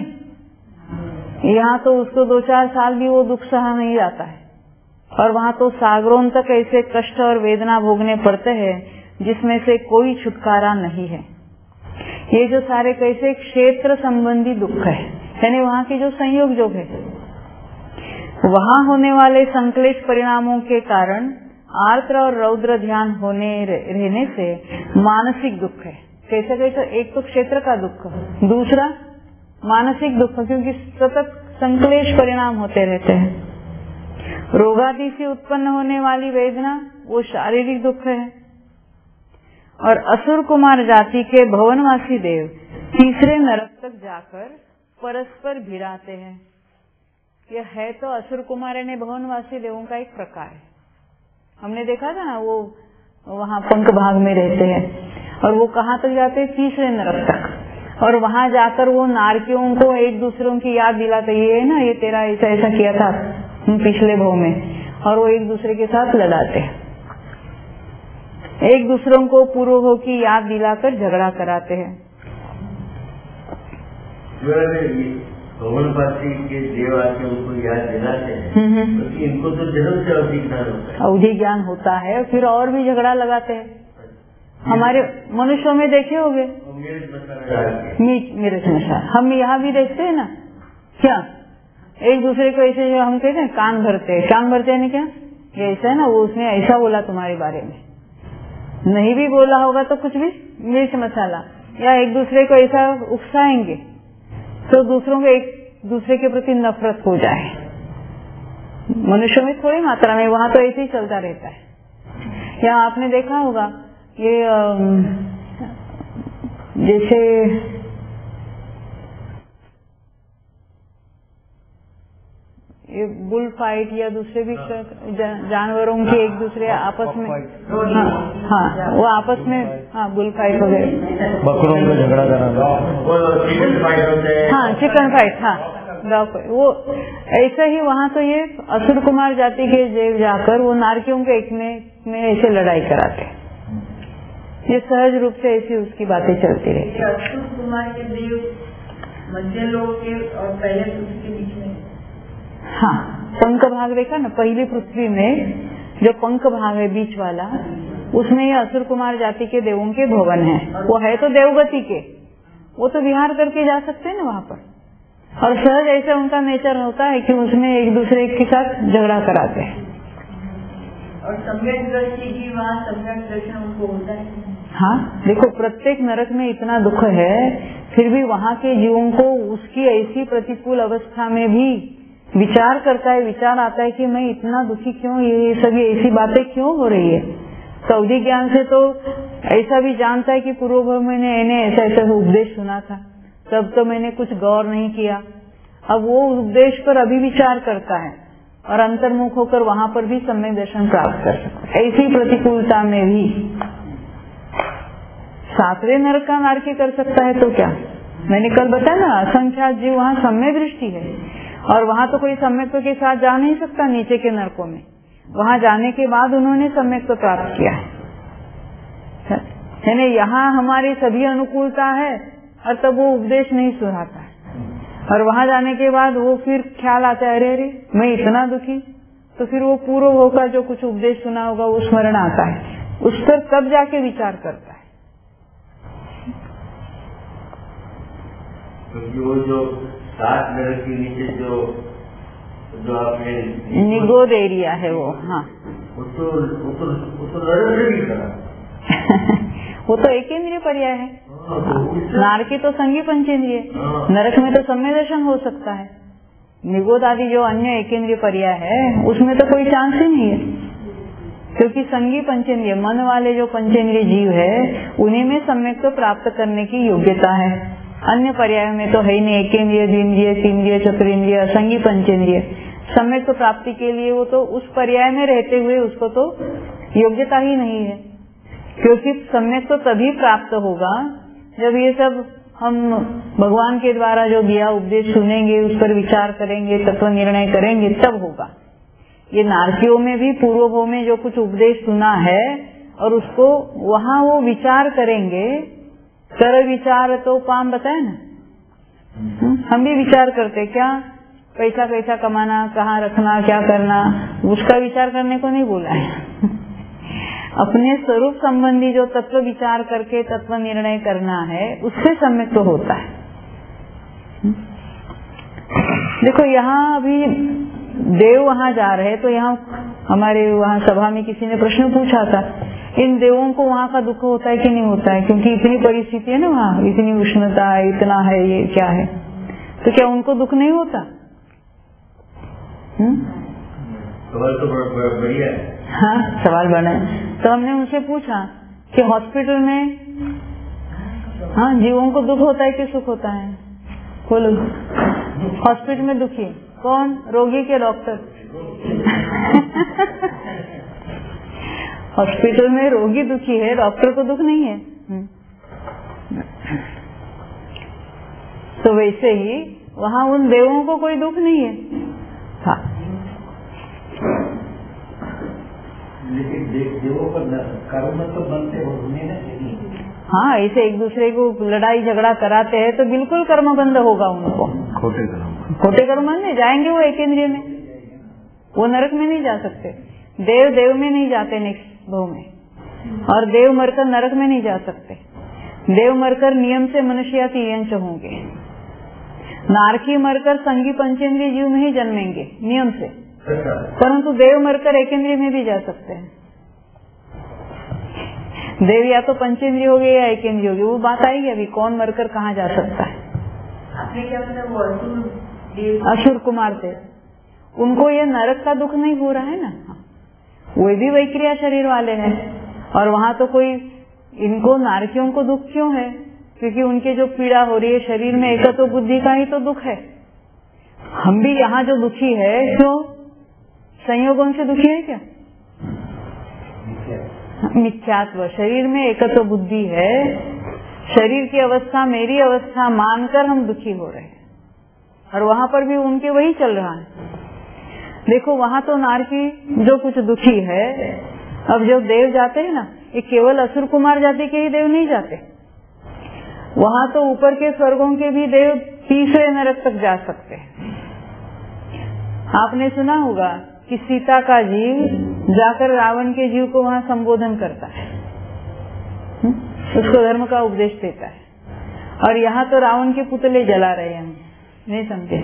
यहाँ तो उसको दो चार साल भी वो दुख सहा नहीं जाता है, और वहाँ तो सागरों तक ऐसे कष्ट और वेदना भोगने पड़ते हैं जिसमें से कोई छुटकारा नहीं है। ये जो सारे कैसे क्षेत्र संबंधी दुख है, यानी वहाँ के जो संयोग जो है, वहाँ होने वाले संक्लेश परिणामों के कारण आर्द्र और रौद्र ध्यान होने रहने से मानसिक दुख है। कैसे कैसे, एक तो क्षेत्र का दुख, दूसरा मानसिक दुख, क्योंकि सतत संक्लेश परिणाम होते रहते हैं। रोगादि से उत्पन्न होने वाली वेदना वो शारीरिक दुख है। और असुर कुमार जाति के भवनवासी देव तीसरे नरक तक जाकर परस्पर भिड़ाते हैं। यह है तो असुर कुमार ने भवनवासी देवों का एक प्रकार है। हमने देखा था ना, वो वहाँ पंख भाग में रहते हैं और वो कहाँ तक जाते हैं, तीसरे नरक तक, और वहाँ जाकर वो नारकियों को एक दूसरों की याद दिलाते, ये है ना, ये तेरा ऐसा ऐसा किया था पिछले भाव में, और वो एक दूसरे के साथ लड़ाते हैं, एक दूसरों को पूर्व भाव की याद दिलाकर झगड़ा कराते हैं। भवनवासी के देव आके उनको याद दिलाते हैं, तो इनको तो जन्म से अवधि ज्ञान होता है, अवधि ज्ञान होता है, फिर और भी झगड़ा लगाते हैं। हमारे मनुष्यों में देखे होंगे मेरे समझा, हम यहाँ भी देखते हैं ना, क्या एक दूसरे को ऐसे, जो हम कहते हैं कान भरते हैं, कान भरते हैं क्या, ये ऐसा है ना, वो उसने ऐसा बोला तुम्हारे बारे में, नहीं भी बोला होगा तो कुछ भी मिर्च मसाला, या एक दूसरे को ऐसा उकसाएंगे तो दूसरों को एक दूसरे के प्रति नफरत हो जाए। मनुष्य में थोड़ी मात्रा में, वहाँ तो ऐसे ही चलता रहता है। या आपने देखा होगा ये जैसे ये बुल फाइट या दूसरे भी जानवरों के एक दूसरे आपस में, हाँ, हाँ वो आपस में, हाँ बुल फाइट वगैरह, बकरों में झगड़ा कराना, हाँ चिकन फाइट, हाँ वो ऐसा ही वहाँ तो ये असुर कुमार जाति के देव जाकर वो नारकियों के एक में, में ऐसे लड़ाई कराते। ये सहज रूप से ऐसी उसकी बातें चलती रहती है। असुर कुमार के देव मध्य लोक के और पहले पृथ्वी के बीच में, हाँ पंख भाग देखा ना, पहली पृथ्वी में जो पंख भाग है बीच वाला, उसमें ये असुर कुमार जाति के देवों के भवन है। वो है तो देवगति के, वो तो विहार करके जा सकते हैं ना वहाँ पर, और सहज ऐसा उनका नेचर होता है कि उसमें एक दूसरे के साथ झगड़ा कराते हैं। और सम्यक दृष्टि की वहाँ सम्यक दर्शन उनको होता है। हाँ देखो, प्रत्येक नरक में इतना दुख है, फिर भी वहाँ के जीवों को उसकी ऐसी प्रतिकूल अवस्था में भी विचार करता है, विचार आता है कि मैं इतना दुखी क्यों, ये सभी ऐसी बातें क्यों हो रही है। सौदी ज्ञान से तो ऐसा भी जानता है कि पूर्व मैंने इन्हें ऐसा ऐसा उपदेश सुना था, तब तो मैंने कुछ गौर नहीं किया। अब वो उपदेश पर अभी विचार करता है और अंतर्मुख होकर वहाँ पर भी सम्यक दर्शन प्राप्त कर सकता है। ऐसी प्रतिकूलता में भी सातवें नरक का नारकी कर सकता है तो क्या, मैंने कल बताया ना, असंख्यात जीव वहाँ सम्यक दृष्टि है, और वहाँ तो कोई सम्यक के साथ जा नहीं सकता नीचे के नरकों में। वहाँ जाने के बाद उन्होंने सम्यक प्राप्त किया है। यानी यहाँ हमारी सभी अनुकूलता है, और तब वो उपदेश नहीं सुनाता है। और वहां जाने के बाद वो फिर ख्याल आता है, अरे अरे मैं इतना दुखी, तो फिर वो पूर्व भोग का जो कुछ उपदेश सुना होगा वो स्मरण आता है, उस पर तब जाके विचार करता है। क्योंकि वो जो सात नरक के नीचे जो जो आपने निगोद एरिया है वो, हाँ वो तो वो तो वो तो नरक से भी खड़ा वो तो एक इंद्रिय पर्याय है। नारकी तो संगी पंचेंद्रिय, नरक में तो सम्य दर्शन हो सकता है। निगोद आदि जो अन्य एक इंद्रिय पर्याय है उसमें तो कोई चांस ही नहीं है, क्योंकि संगी पंचेंद्रिय मन वाले जो पंचेंद्रिय जीव है उन्हीं में सम्यक तो प्राप्त करने की योग्यता है। अन्य पर्याय में तो है ही नहीं, एक इंद्रिय, द्विंद्रिय, तीन्द्रिय, चतुरिंद्रिय, असंगी पंचेंद्रिय। सम्यक तो प्राप्ति के लिए वो तो उस पर्याय में रहते हुए उसको तो योग्यता ही नहीं है, क्योंकि सम्यक तो तभी प्राप्त होगा जब ये सब हम भगवान के द्वारा जो दिया उपदेश सुनेंगे, उस पर विचार करेंगे, तत्व निर्णय करेंगे, तब होगा। ये नारकियों में भी पूर्वभोग में जो कुछ उपदेश सुना है और उसको वहाँ वो विचार करेंगे, कर विचार तो पाम बताए ना, हम भी विचार करते क्या, पैसा कैसा कमाना, कहाँ रखना, क्या करना, उसका विचार करने को नहीं बोला है। अपने स्वरूप संबंधी जो तत्व विचार करके तत्व निर्णय करना है उससे सम्यक तो होता है। देखो यहाँ अभी देव वहाँ जा रहे हैं, तो यहाँ हमारे वहाँ सभा में किसी ने प्रश्न पूछा था, इन देवों को वहाँ का दुख होता है कि नहीं होता है, क्योंकि इतनी परिस्थिति है ना वहाँ, इतनी उष्णता है, इतना है, ये क्या है, तो क्या उनको दुख नहीं होता? सवाल तो बढ़िया है। हाँ सवाल बना है। तो हमने उनसे पूछा कि हॉस्पिटल में हाँ जीवों को दुख होता है कि सुख होता है? बोलो। हॉस्पिटल में दुखी कौन? रोगी के डॉक्टर? हॉस्पिटल में रोगी दुखी है, डॉक्टर को दुख नहीं है। तो वैसे ही वहाँ उन देवों को कोई दुख नहीं है। हाँ लेकिन देवों पर कर्म तो बनते होंगे ना। हाँ ऐसे एक दूसरे को लड़ाई झगड़ा कराते हैं तो बिल्कुल कर्म बंद होगा उनको। खोटे कर्म खोटे कर्म नहीं जाएंगे वो एक इंद्रिय में, वो नरक में नहीं जा सकते। देव देव में नहीं जाते नेक्स्ट भाव में, और देव मरकर नरक में नहीं जा सकते। देव मरकर नियम से मनुष्याति यंच होंगे, नारकी मरकर संगी पंचेंद्रिय जीव में ही जन्मेंगे नियम से, परंतु देव मरकर एक इंद्रिय में भी जा सकते हैं। देव या तो पंचेंद्रिय हो गए या एक इंद्रिय हो गए, वो बात आएगी अभी कौन मरकर कहाँ जा सकता है। आपने क्या मतलब वो असुर असुर कुमार थे, उनको ये नरक का दुख नहीं हो रहा है ना, वो भी वैक्रिया शरीर वाले हैं। और वहाँ तो कोई इनको नारकियों को दुख क्यों है? क्योंकि उनके जो पीड़ा हो रही है शरीर में एक तो बुद्धि का ही तो दुख है। हम भी यहाँ जो दुखी है क्यों? संयोगों से दुखी है क्या? मिथ्यात्व, शरीर में एकत्व बुद्धि है, शरीर की अवस्था मेरी अवस्था मानकर हम दुखी हो रहे हैं, और वहाँ पर भी उनके वही चल रहा है। देखो वहाँ तो नारकी जो कुछ दुखी है, अब जो देव जाते हैं ना, ये केवल असुर कुमार जाति के ही देव नहीं जाते, वहाँ तो ऊपर के स्वर्गों के भी देव तीसरे नरक तक जा सकते हैं। आपने सुना होगा कि सीता का जीव जाकर रावण के जीव को वहाँ संबोधन करता है, उसको धर्म का उपदेश देता है, और यहाँ तो रावण के पुतले जला रहे हैं, हम नहीं समझे।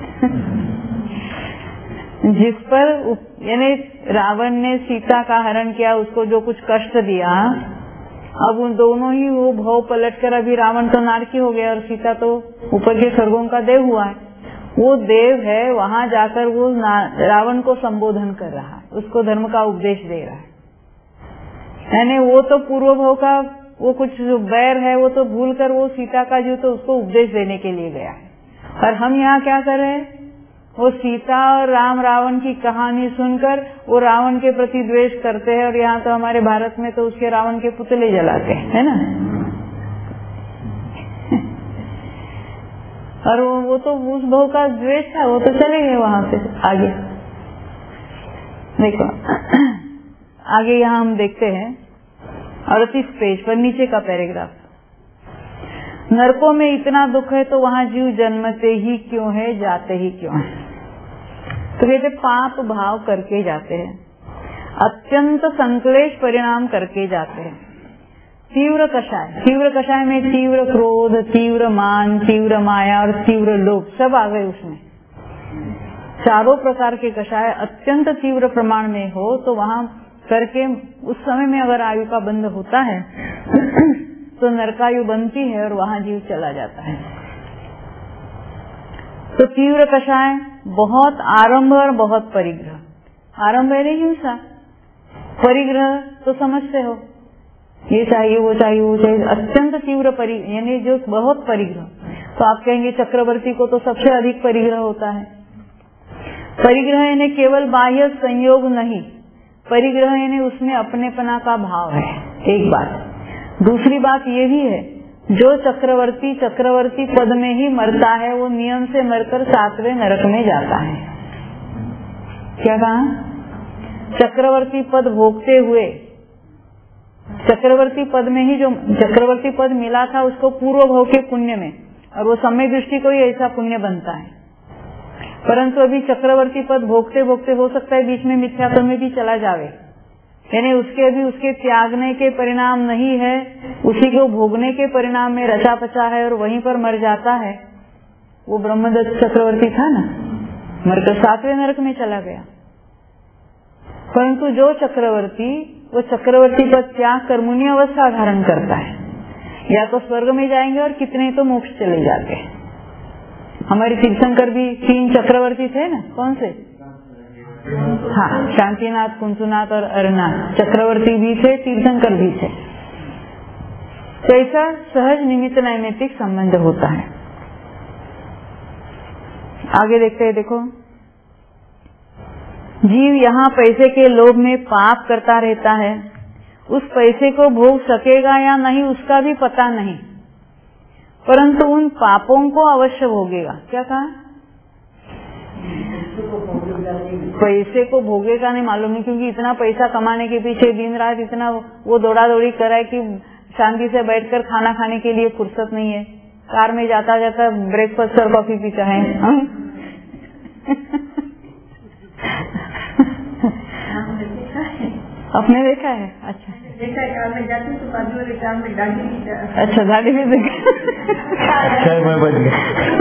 जिस पर यानी रावण ने सीता का हरण किया, उसको जो कुछ कष्ट दिया, अब उन दोनों ही वो भाव पलट कर अभी रावण तो नारकी हो गया और सीता तो ऊपर के स्वर्गों का देव हुआ है। वो देव है, वहां जाकर वो रावण को संबोधन कर रहा है, उसको धर्म का उपदेश दे रहा है। यानी वो तो पूर्व भाव का वो कुछ जो बैर है वो तो भूल कर वो सीता का जीव तो उसको उपदेश देने के लिए गया है, और हम यहाँ क्या कर रहे हैं? वो सीता और राम रावण की कहानी सुनकर वो रावण के प्रति द्वेष करते हैं, और यहाँ तो हमारे भारत में तो उसके रावण के पुतले जलाते हैं, है ना। और वो, वो तो उस भाव का द्वेष था, वो तो चले गए वहां से आगे। देखो आगे यहाँ हम देखते हैं अड़तीस पेज पर नीचे का पैराग्राफ। नरकों में इतना दुख है तो वहाँ जीव जन्मते ही क्यों है, जाते ही क्यों है? तो कहते पाप भाव करके जाते हैं, अत्यंत संक्लेश परिणाम करके जाते हैं। तीव्र कषाय, तीव्र कषाय में तीव्र क्रोध, तीव्र मान, तीव्र माया और तीव्र लोभ सब आ गए उसमें। चारों प्रकार के कषाय अत्यंत तीव्र प्रमाण में हो तो वहाँ करके उस समय में अगर आयु का बंध होता है तो नरकायु बनती है और वहाँ जीव चला जाता है। तो तीव्र कषाय, बहुत आरंभ और बहुत परिग्रह। आरंभ है हिंसा, परिग्रह तो समझते हो, ये चाहिए वो चाहिए वो चाहिए, अत्यंत तीव्र परिग्रह यानी जो बहुत परिग्रह। तो आप कहेंगे चक्रवर्ती को तो सबसे अधिक परिग्रह होता है। परिग्रह यानी केवल बाह्य संयोग नहीं, परिग्रह यानी उसमें अपनेपना का भाव है, एक बात। दूसरी बात ये भी है, जो चक्रवर्ती चक्रवर्ती पद में ही मरता है वो नियम से मरकर सातवें नरक में जाता है। क्या कहा? चक्रवर्ती पद भोगते हुए, चक्रवर्ती पद में ही जो चक्रवर्ती पद मिला था उसको पूर्व भोग के पुण्य में, और वो समय दृष्टि को ही ऐसा पुण्य बनता है। परंतु अभी चक्रवर्ती पद भोगते भोगते हो सकता है बीच में मिथ्यात्व में भी चला जावे, यानी उसके अभी उसके त्यागने के परिणाम नहीं है, उसी को भोगने के परिणाम में रचा पचा है और वहीं पर मर जाता है। वो ब्रह्मदत्त चक्रवर्ती था ना, मरकर सातवें नरक में चला गया। परंतु जो चक्रवर्ती वो चक्रवर्ती पद त्याग कर मुनि अवस्था धारण करता है, या तो स्वर्ग में जाएंगे और कितने तो मोक्ष चले जाते हैं। हमारे तीर्थंकर भी तीन चक्रवर्ती थे ना, कौन से? हाँ, शांतिनाथ, कुंसुनाथ और अरनाथ चक्रवर्ती भी थे, तीर्थंकर भी थे। तो ऐसा सहज निमित्त नैमित्तिक संबंध होता है। आगे देखते हैं, देखो जीव यहाँ पैसे के लोभ में पाप करता रहता है, उस पैसे को भोग सकेगा या नहीं उसका भी पता नहीं, परंतु उन पापों को अवश्य भोगेगा। क्या कहा? पैसे को भोगेगा नहीं मालूम नहीं, क्योंकि इतना पैसा कमाने के पीछे दिन रात इतना वो दौड़ा दौड़ी कराए कि शांति से बैठकर खाना खाने के लिए फुर्सत नहीं है। कार में जाता जाता ब्रेकफास्ट और कॉफी पीता है। आपने देखा है? अच्छा देखा है, कार में जाती तो बाजू वाले कार में गाड़ी भी। अच्छा, गाड़ी भी देखा। चाय में बच गया।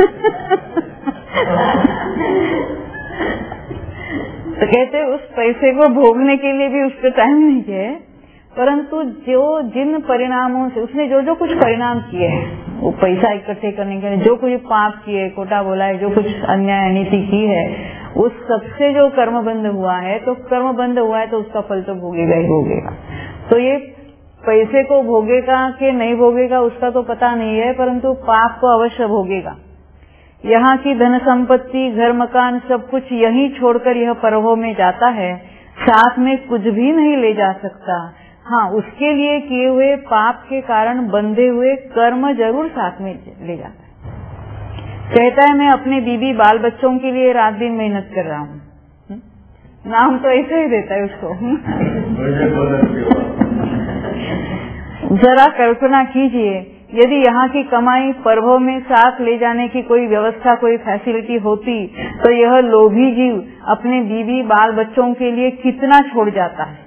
तो कहते उस पैसे को भोगने के लिए भी उसको टाइम नहीं है, परंतु जो जिन परिणामों से उसने जो जो कुछ परिणाम किए हैं, वो पैसा इकट्ठे करने के लिए जो कुछ पाप किए, कोटा बोला है, जो कुछ अन्याय अनीति की है, उस सबसे जो कर्म बंध हुआ है, तो कर्म बंध हुआ है तो उसका फल तो भोगेगा ही भोगेगा। तो ये पैसे को भोगेगा कि नहीं भोगेगा उसका तो पता नहीं है, परंतु पाप को अवश्य भोगेगा। यहाँ की धन संपत्ति, घर मकान सब कुछ यहीं छोड़कर यह परभव में जाता है, साथ में कुछ भी नहीं ले जा सकता। हाँ, उसके लिए किए हुए पाप के कारण बंधे हुए कर्म जरूर साथ में ले जाता है। कहता है मैं अपने बीबी बाल बच्चों के लिए रात दिन मेहनत कर रहा हूँ, नाम तो ऐसा ही देता है उसको। जरा कल्पना कीजिए, यदि यहाँ की कमाई परभव में साथ ले जाने की कोई व्यवस्था, कोई फैसिलिटी होती, तो यह लोभी जीव अपने बीबी बाल बच्चों के लिए कितना छोड़ जाता है।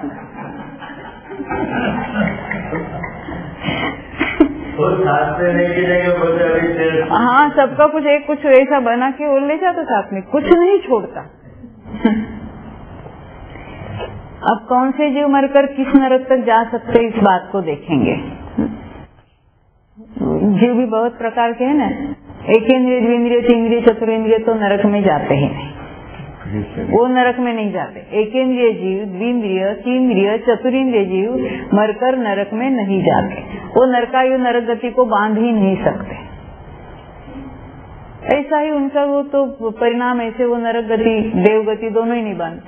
हाँ, सबका कुछ एक कुछ ऐसा बना के वो ले जाता साथ में, कुछ नहीं छोड़ता। अब कौन से जीव मरकर किस नरक तक जा सकते इस बात को देखेंगे। जीव भी बहुत प्रकार के हैं ना, एक इंद्रिय, द्विंद्रिय, तीन्द्रिय, चतुरेंद्रिय तो नरक में जाते ही नहीं, वो नरक में नहीं जाते। एक इंद्रिय जीव, द्विंद्रिय, तीन्द्रिय, चतुरेंद्रिय जीव मरकर नरक में नहीं जाते, वो नरकायु नरक गति को बांध ही नहीं सकते। ऐसा ही उनका वो तो परिणाम ऐसे, वो नरक गति देव गति दोनों ही नहीं बांधते।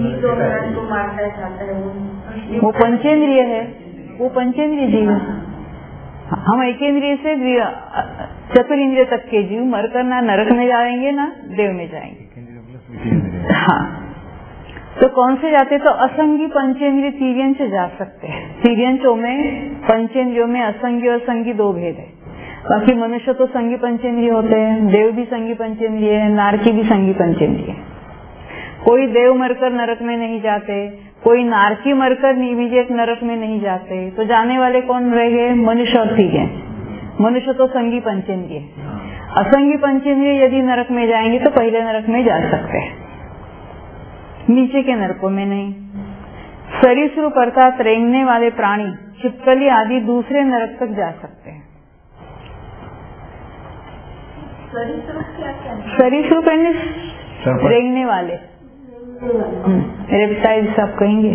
वो पंचेंद्रिय है, वो पंचेंद्रिय जीव है। हम एक इंद्रिय से चतुरेंद्रिय तक के जीव मरकर ना नरक में जाएंगे ना देव में जाएंगे। हाँ, तो कौन से जाते? तो असंगी पंचेंद्रिय तीर्यन से जा सकते हैं। तीर्यंचों में, पंचेंद्रियों में असंगी और संगी दो भेद है। बाकी मनुष्य तो संगी पंचेंद्रिय होते हैं, देव भी संगी पंचेंद्रिय है, नारकी भी संगी पंचेंद्रिय है। कोई देव मरकर नरक में नहीं जाते, कोई नारकी मरकर इमीडिएट नरक में नहीं जाते, तो जाने वाले कौन रह गए? मनुष्य और ठीक है। मनुष्य तो संगी पंचेंद्रिय है। असंगी पंचेंद्रिय यदि नरक में जाएंगे तो पहले नरक में जा सकते हैं, नीचे के नरकों में नहीं। सरीसृप अर्थात रेंगने वाले प्राणी, छिपकली आदि दूसरे नरक तक जा सकते हैं। सरीसृप यानी रेंगने वाले, रेप्टाइल्स आप कहेंगे।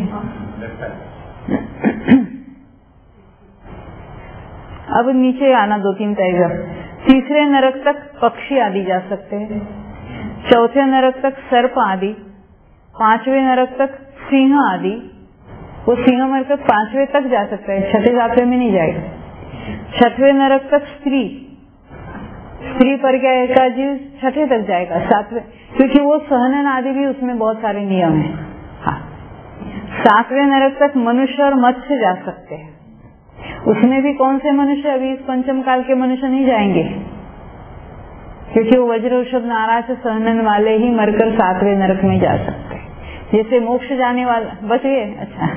अब नीचे आना दो तीन टाइगर। तीसरे नरक तक पक्षी आदि जा सकते हैं, चौथे नरक तक सर्प आदि, पांचवें नरक तक सिंह आदि। वो सिंह मरकर पांचवें तक जा सकता है, छठे सातवें में नहीं जाएगा। छठवें नरक तक स्त्री, स्त्री पर क्या का जीव छठे तक जाएगा, सातवें, क्योंकि वो सहनन आदि भी उसमें बहुत सारे नियम है। हाँ, सातवें नरक तक मनुष्य और मत्स्य जा सकते हैं। उसमें भी कौन से मनुष्य? अभी इस पंचम काल के मनुष्य नहीं जाएंगे, क्योंकि वो वज्र ऋषभ नाराज सहनन वाले ही मरकर सातवें नरक में जा सकते हैं। जैसे मोक्ष जाने वाला बच गए। अच्छा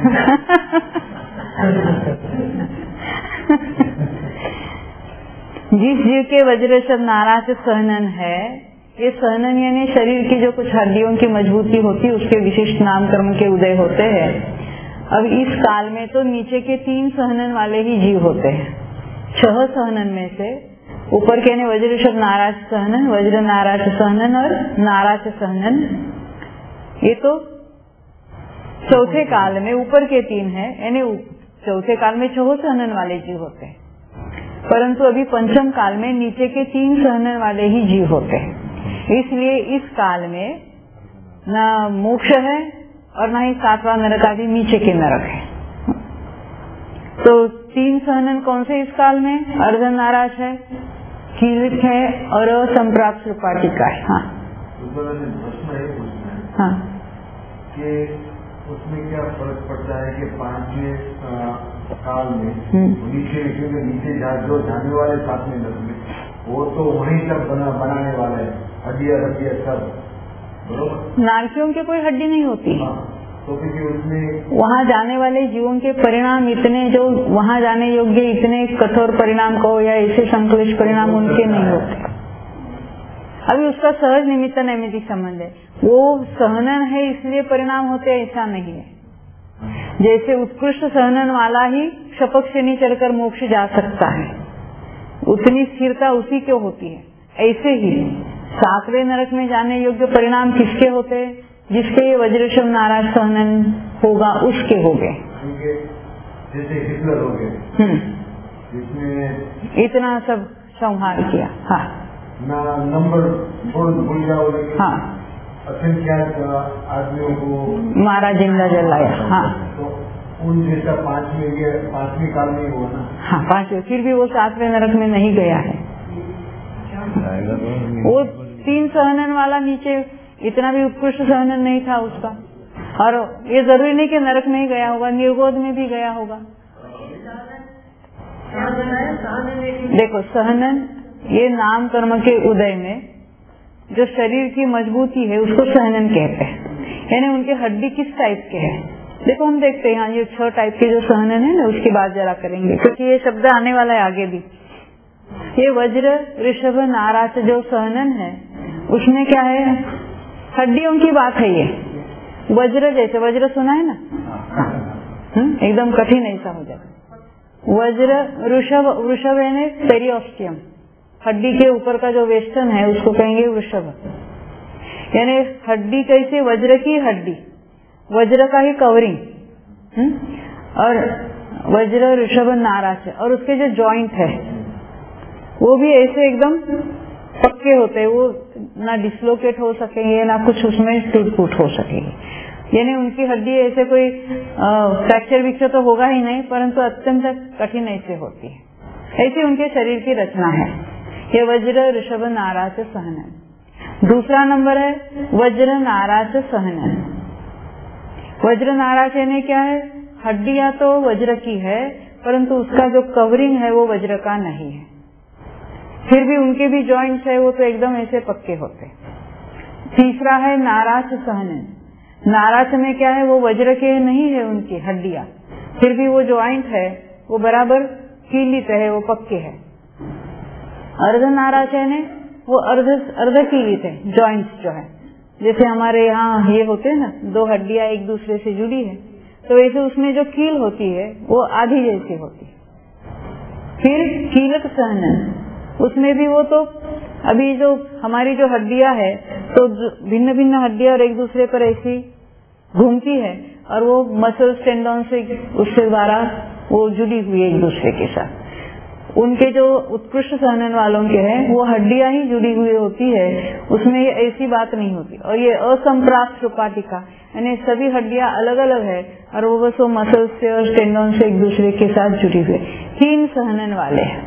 जिस जीव के वज्र ऋषभ नाराज सहनन है, ये सहनन यानी शरीर की जो कुछ हड्डियों की मजबूती होती है उसके विशिष्ट नाम कर्म के उदय होते हैं। अब इस काल में तो नीचे के तीन सहनन वाले ही जीव होते हैं। छह सहनन में से ऊपर के ने वज्र ऋषभ नाराज सहनन, वज्र नाराज सहनन और नाराज सहनन, ये तो चौथे काल में ऊपर के तीन है, यानी चौथे काल में छह सहनन वाले जीव होते हैं। परंतु अभी पंचम काल में नीचे के तीन सहनन वाले ही जीव होते हैं। इसलिए इस काल में न मोक्ष है और न ही सातवां नरक आदि नीचे के नरक है। तो तीन सहनन कौन से इस काल में? अर्ध नाराज है, कीलित है और संप्राप्त रूपाटिका है। हाँ हाँ, कि उसमें क्या फर्क पड़ता है कि पांचवें काल में नीचे क्योंकि नीचे जा, जो जाने वाले सातवें नरक में वो तो वहीं तक बना बनाने वाले हैं, हड्डियां हड्डियां सब बरोबर। नारकियों की कोई हड्डी नहीं होती। हाँ, तो क्योंकि उसमें वहाँ जाने वाले जीवों के परिणाम इतने, जो वहाँ जाने योग्य इतने कठोर परिणाम कहो या ऐसे संक्लिष्ट परिणाम उनके नहीं होते। अभी उसका सहज निमित्त नैमित्तिक संबंध है। वो सहनन है इसलिए परिणाम होते, ऐसा नहीं है। जैसे उत्कृष्ट सहनन वाला ही शपथ श्रेणी चढ़कर मोक्ष जा सकता है, उतनी स्थिरता उसी के होती है। ऐसे ही सातवें नरक में जाने योग्य परिणाम किसके होते हैं? जिसके ये वज्र ऋषभ नाराज सहनन होगा उसके हो गए। जैसे हिटलर हो गए, जिसने इतना सब संहार किया। हाँ, ना नंबर भूल जाओ, हाँ, असंख्यात आदमियों को मारा, जिंदा जलाया। हाँ, तो उन जैसा पांचवें ये पांचवें काल में हुआ ना। हाँ, पांचवें, फिर भी वो सातवें नरक में नहीं गया है। वो तीन सहनन वाला नीचे इतना भी उत्कृष्ट सहनन नहीं था उसका। और ये जरूरी नहीं कि नरक में ही गया होगा, निर्गोध में भी गया होगा। देखो, सहनन ये नाम कर्म के उदय में जो शरीर की मजबूती है उसको सहनन कहते हैं। यानी उनके हड्डी किस टाइप के है। देखो हम देखते हैं यहाँ ये छह टाइप के जो सहनन है ना, उसकी बात जरा करेंगे, क्योंकि ये शब्द आने वाला है आगे भी। ये वज्र ऋषभ नाराज जो सहनन है उसमें क्या है, हड्डियों की बात है। ये वज्र, जैसे वज्र सुना है ना, हुँ? एकदम कठिन ऐसा हो जाता। वज्र वृषभ, वृषभ यानी पेरियोस्टियम, हड्डी के ऊपर का जो वेस्टर्न है उसको कहेंगे वृषभ। यानी हड्डी कैसे, वज्र की हड्डी, वज्र का ही कवरिंग, और वज्र ऋषभ नाराज है। और उसके जो जॉइंट है वो भी ऐसे एकदम पक्के होते हैं, वो ना डिस्लोकेट हो सकेंगे ना कुछ उसमें टूट फूट हो सकेगी। यानी उनकी हड्डी ऐसे कोई फ्रैक्चर विक्चर तो होगा ही नहीं, परंतु अत्यंत कठिन ऐसे होती है। ऐसी उनके शरीर की रचना है। ये वज्र ऋषभ नाराज सहनन। दूसरा नंबर है वज्र नाराज सहनन। वज्र नाराज यानी क्या है, हड्डियां तो वज्र की है परंतु उसका जो कवरिंग है वो वज्र का नहीं है। फिर भी उनके भी जॉइंट्स है वो तो एकदम ऐसे पक्के होते। तीसरा है नाराच सहनन। नाराच में क्या है, वो वज्र के नहीं है उनकी हड्डियां, फिर भी वो जॉइंट है वो बराबर कीलित है, वो पक्के है। अर्ध नाराच है वो अर्ध अर्ध कीलित है, जॉइंट्स जो है जैसे हमारे यहाँ ये होते हैं ना, दो हड्डियां एक दूसरे से जुड़ी है, तो वैसे उसमें जो कील होती है वो आधी जैसी होती है। फिर कीलक सहनन, उसमें भी वो तो अभी जो हमारी जो हड्डियां है तो भिन्न भिन्न हड्डियां और एक दूसरे पर ऐसी घूमती है और वो मसल्स टेंडन से उसके द्वारा वो जुड़ी हुई है एक दूसरे के साथ। उनके जो उत्कृष्ट सहनन वालों के हैं वो हड्डियां ही जुड़ी हुई होती है, उसमें ये ऐसी बात नहीं होती। और ये असंप्राप्त सुपाटिका यानी सभी हड्डियां अलग अलग है और वो बस वो मसल्स से और टेंडन से एक दूसरे के साथ जुड़ी हुई है। हीन सहनन वाले हैं,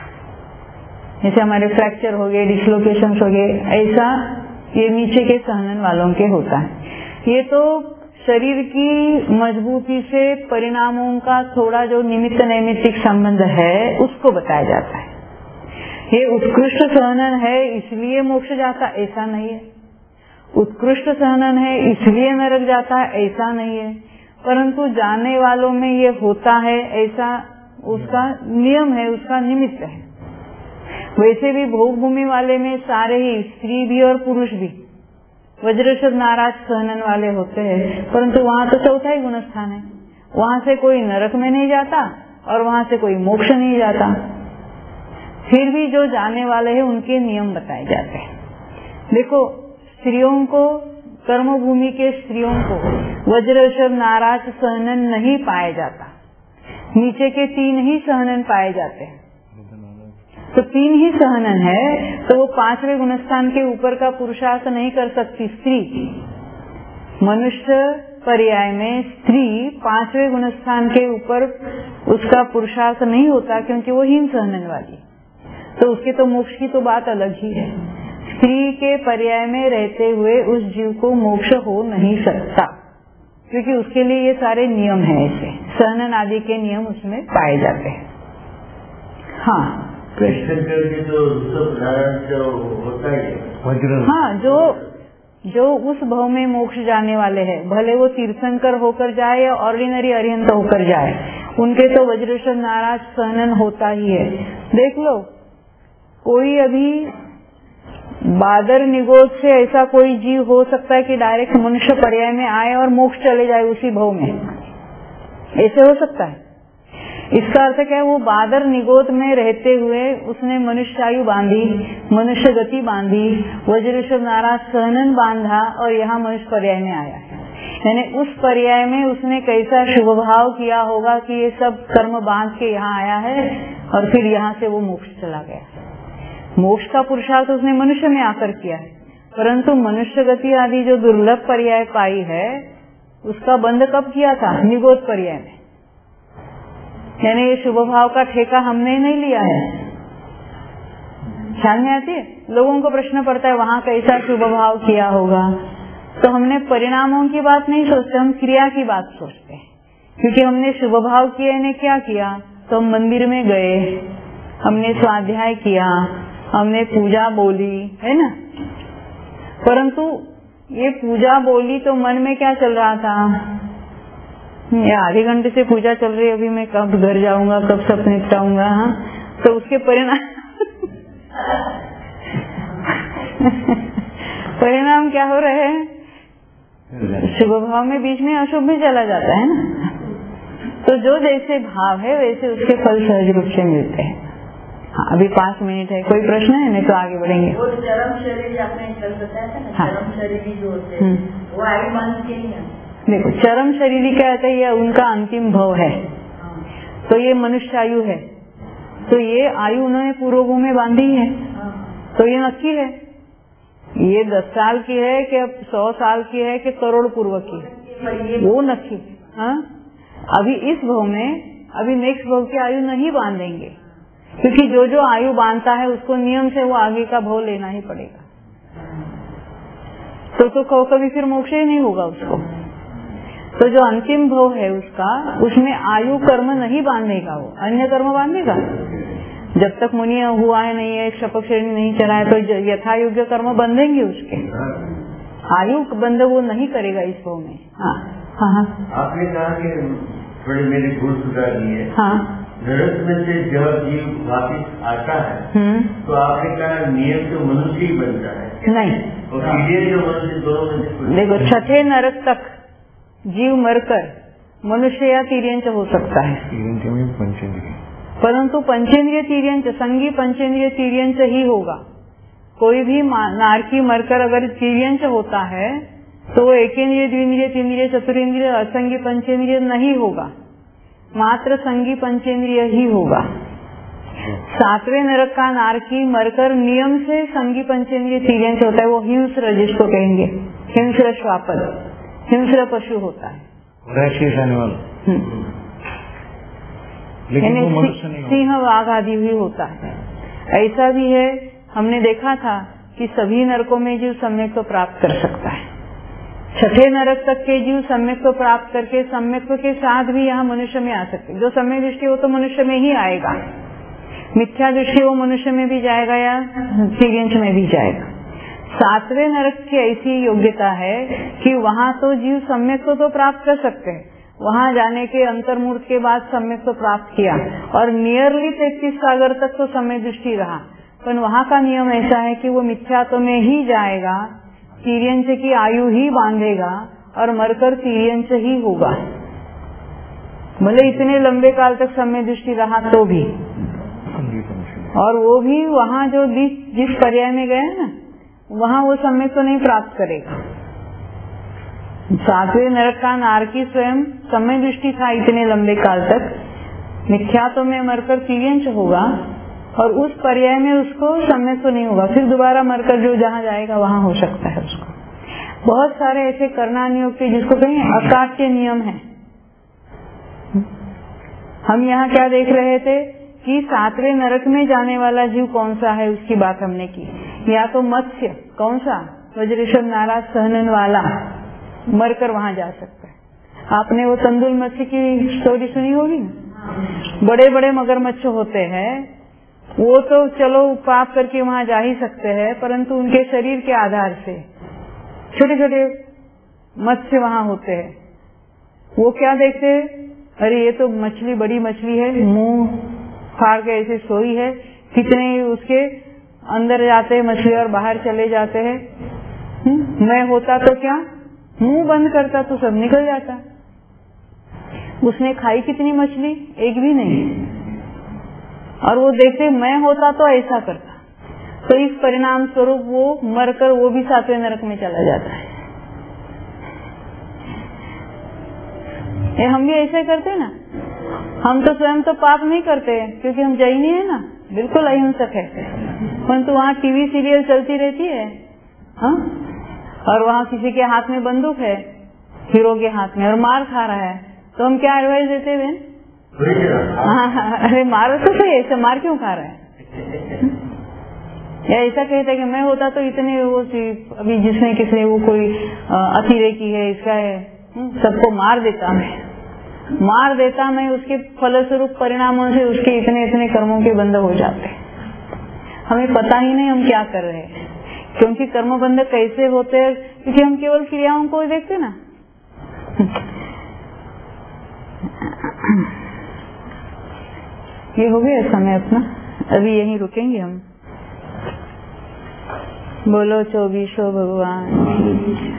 जैसे हमारे फ्रैक्चर हो गए, डिसलोकेशन हो गए, ऐसा ये नीचे के सहनन वालों के होता है। ये तो शरीर की मजबूती से परिणामों का थोड़ा जो निमित्त नैमित्तिक संबंध है उसको बताया जाता है। ये उत्कृष्ट सहनन है इसलिए मोक्ष जाता, ऐसा नहीं है। उत्कृष्ट सहनन है इसलिए नरक जाता है, ऐसा नहीं है। परंतु जाने वालों में ये होता है, ऐसा उसका नियम है, उसका निमित्त है। वैसे भी भोग भूमि वाले में सारे ही स्त्री भी और पुरुष भी वज्रशब्द नाराज सहनन वाले होते हैं, परंतु वहाँ तो चौथा ही गुणस्थान है, वहाँ से कोई नरक में नहीं जाता और वहाँ से कोई मोक्ष नहीं जाता। फिर भी जो जाने वाले हैं उनके नियम बताए जाते हैं। देखो, स्त्रियों को, कर्म भूमि के स्त्रियों को वज्रशब्द नाराज सहनन नहीं पाया जाता, नीचे के तीन ही सहनन पाए जाते हैं। तो तीन ही सहनन है तो वो पांचवें गुणस्थान के ऊपर का पुरुषार्थ नहीं कर सकती स्त्री। मनुष्य पर्याय में स्त्री पांचवें गुणस्थान के ऊपर उसका पुरुषार्थ नहीं होता क्योंकि वो हीन सहनन वाली, तो उसके तो मोक्ष की तो बात अलग ही है। स्त्री के पर्याय में रहते हुए उस जीव को मोक्ष हो नहीं सकता क्योंकि उसके लिए ये सारे नियम हैं, ऐसे सहनन आदि के नियम उसमें पाए जाते हैं। हाँ, जो जो होता है, हाँ, जो जो उस भव में मोक्ष जाने वाले हैं, भले वो तीर्थंकर होकर जाए या ऑर्डिनरी अरिहंत होकर जाए, उनके तो वज्रशब्द नाराज सहनन होता ही है। देख लो, कोई अभी बादर निगोद से ऐसा कोई जीव हो सकता है कि डायरेक्ट मनुष्य पर्याय में आए और मोक्ष चले जाए उसी भव में, ऐसे हो सकता है। इसका अर्थ क्या है, वो बादर निगोद में रहते हुए उसने मनुष्य आयु बांधी, मनुष्य गति बांधी, वज्रशब्द नाराज सहनन बांधा और यहाँ मनुष्य पर्याय में आया है। यानी उस पर्याय में उसने कैसा शुभ भाव किया होगा कि ये सब कर्म बांध के यहाँ आया है और फिर यहाँ से वो मोक्ष चला गया। मोक्ष का पुरुषार्थ उसने मनुष्य में आकर किया है, परंतु मनुष्य गति आदि जो दुर्लभ पर्याय पाई है उसका बंध कब किया था? निगोद पर्याय में। यानी ये शुभ भाव का ठेका हमने नहीं लिया है। ख्याल में आती है? लोगों को प्रश्न पड़ता है वहाँ कैसा शुभ भाव किया होगा, तो हमने परिणामों की बात नहीं सोचते, हम क्रिया की बात सोचते हैं। क्योंकि हमने शुभ भाव किए ने क्या किया, तो हम मंदिर में गए, हमने स्वाध्याय किया, हमने पूजा बोली, है ना। परंतु ये पूजा बोली तो मन में क्या चल रहा था, ये आधे घंटे से पूजा चल रही है, अभी मैं कब घर जाऊंगा, कब सब निपटाऊंगा। हाँ, तो उसके परिणाम परिणाम क्या हो रहे हैं? शुभ भाव में बीच में अशुभ भी चला जाता है ना। तो जो जैसे भाव है वैसे उसके फल सहज रूप से मिलते हैं। हाँ, अभी पाँच मिनट है, कोई प्रश्न है? नहीं तो आगे बढ़ेंगे। वो चरम शरीर आपने कल बताया था ना, हाँ। चरम शरीर जो होते हैं वो आयु बांध के नहीं है। देखो, चरम शरीर क्या कहते हैं, ये उनका अंतिम भव है। तो ये मनुष्य आयु है, तो ये आयु उन्होंने पूर्व में बांधी है, तो ये नक्की है। ये दस साल की है कि अब सौ साल की है कि करोड़ पूर्व की है, वो नक्की। हाँ, अभी इस भव में, अभी नेक्स्ट भव की आयु नहीं बांधेंगे, क्योंकि जो जो आयु बांधता है उसको नियम से वो आगे का भव लेना ही पड़ेगा। तो तो कभी फिर मोक्ष ही नहीं होगा उसको। तो जो अंतिम भव है उसका, उसमें आयु कर्म नहीं बांधेगा, वो अन्य कर्म बांधेगा। जब तक मुनि हुआ है नहीं है, शपथ श्रेणी नहीं चला है, तो यथा योग्य कर्म बंधेंगे उसके। आयु बंध वो नहीं करेगा इस भाव में। हाँ हाँ हाँ आपने कहा कि थोड़ी मेरी भूल सुधार दी है। हाँ नरक में से जब जीव वापिस आता है तो आपने कहा नियम तो मनुष्य ही बनता है। नहीं, और कीड़े जो मनुष्य दोनों में देखो छठे नरक तक जीव मरकर मनुष्य या तिर्यंच हो सकता है, परंतु पंचेंद्रिय तिर्यंच संगी पंचेंद्रिय तिर्यंच ही होगा। कोई भी नारकी मरकर अगर तिर्यंच होता है तो वो एकेंद्रिय द्विंद्रिय तीन्द्रिय चतुरेंद्रिय असंगी पंचेंद्रिय नहीं होगा, मात्र संगी पंचेंद्रिय ही होगा। सातवें नरक का नारकी मरकर नियम से संगी पंचेंद्रिय तिर्यंच होता है, वो हिंस्र जिसको कहेंगे, हिंस्र श्वापद, हिंस्र पशु होता है, यानी सिंह वाघ आदि भी होता है। ऐसा भी है, हमने देखा था कि सभी नरकों में जीव सम्यक को प्राप्त कर सकता है। छठे नरक तक के जीव सम्यक को प्राप्त करके सम्यक के साथ भी यहाँ मनुष्य में आ सकते। जो सम्यक दृष्टि वो तो मनुष्य में ही आएगा, मिथ्या दृष्टि वो मनुष्य में भी जाएगा या तिर्यंच में भी जाएगा। सातवें नरक की ऐसी योग्यता है कि वहाँ तो जीव सम्यक को तो प्राप्त कर सकते हैं, वहाँ जाने के अंतर्मूर्त के बाद सम्यक को प्राप्त किया और नियरली तैतीस सागर तक तो सम्यक दृष्टि रहा, पर वहाँ का नियम ऐसा है कि वो मिथ्यात्व में ही जाएगा, तिर्यंच की आयु ही बांधेगा और मरकर तिर्यंच ही होगा। भले इतने लंबे काल तक सम्यक दृष्टि रहा तो भी, और वो भी वहाँ जो जिस पर्याय में गए ना वहाँ वो सम्यक तो नहीं प्राप्त करेगा। सातवें नरक का नारकी स्वयं सम्यक दृष्टि था इतने लंबे काल तक, मिथ्यात्व में मरकर तिर्यंच होगा और उस पर्याय में उसको सम्यक तो नहीं होगा, फिर दोबारा मरकर जो जहाँ जाएगा वहाँ हो सकता है उसको। बहुत सारे ऐसे करना नियुक्त जिसको कहें अकाट्य नियम है। हम यहाँ क्या देख रहे थे कि सातवें नरक में जाने वाला जीव कौन सा है उसकी बात हमने की। या तो मत्स्य, कौन सा, वज्रेश्वर नाराज सहनन वाला, मरकर वहाँ जा सकता है। आपने वो तंदुल मत्स्य की स्टोरी सुनी होगी ना, बड़े बड़े मगरमच्छ होते हैं, वो तो चलो पाप करके वहाँ जा ही सकते हैं, परंतु उनके शरीर के आधार से छोटे छोटे मत्स्य वहाँ होते हैं। वो क्या देखते हैं, अरे ये तो मछली बड़ी मछली है, मुंह फाड़ के ऐसे सोई है, कितने उसके अंदर जाते हैं मछली और बाहर चले जाते हैं। मैं होता तो क्या, मुंह बंद करता तो सब निकल जाता। उसने खाई कितनी मछली, एक भी नहीं। और वो देखते मैं होता तो ऐसा करता, तो इस परिणाम स्वरूप वो मरकर वो भी सातवें नरक में चला जाता है। ये हम भी ऐसे करते ना, हम तो स्वयं तो पाप नहीं करते क्योंकि हम जैनी है ना, बिल्कुल अहिंसक है, परंतु वहाँ टीवी सीरियल चलती रहती है, हाँ, और वहाँ किसी के हाथ में बंदूक है, हीरो के हाथ में, और मार खा रहा है, तो हम क्या एडवाइस देते हैं, हाँ, अरे मारो तो सही, ऐसे मार क्यों खा रहा है? या ऐसा कहते कि मैं होता तो इतने वो अभी जिसने किसने वो कोई अतिरेकी है, इसका है, सबको मार देता मैं, मार देता मैं, उसके फलस्वरूप परिणामों से उसके इतने इतने कर्मों के बंध हो जाते। हमें पता ही नहीं हम क्या कर रहे हैं, क्योंकि कर्म बंध कैसे होते हैं, क्योंकि हम केवल क्रियाओं को देखते ना। ये हो गया समय अपना, अभी यहीं रुकेंगे हम। बोलो चौबीसों भगवान।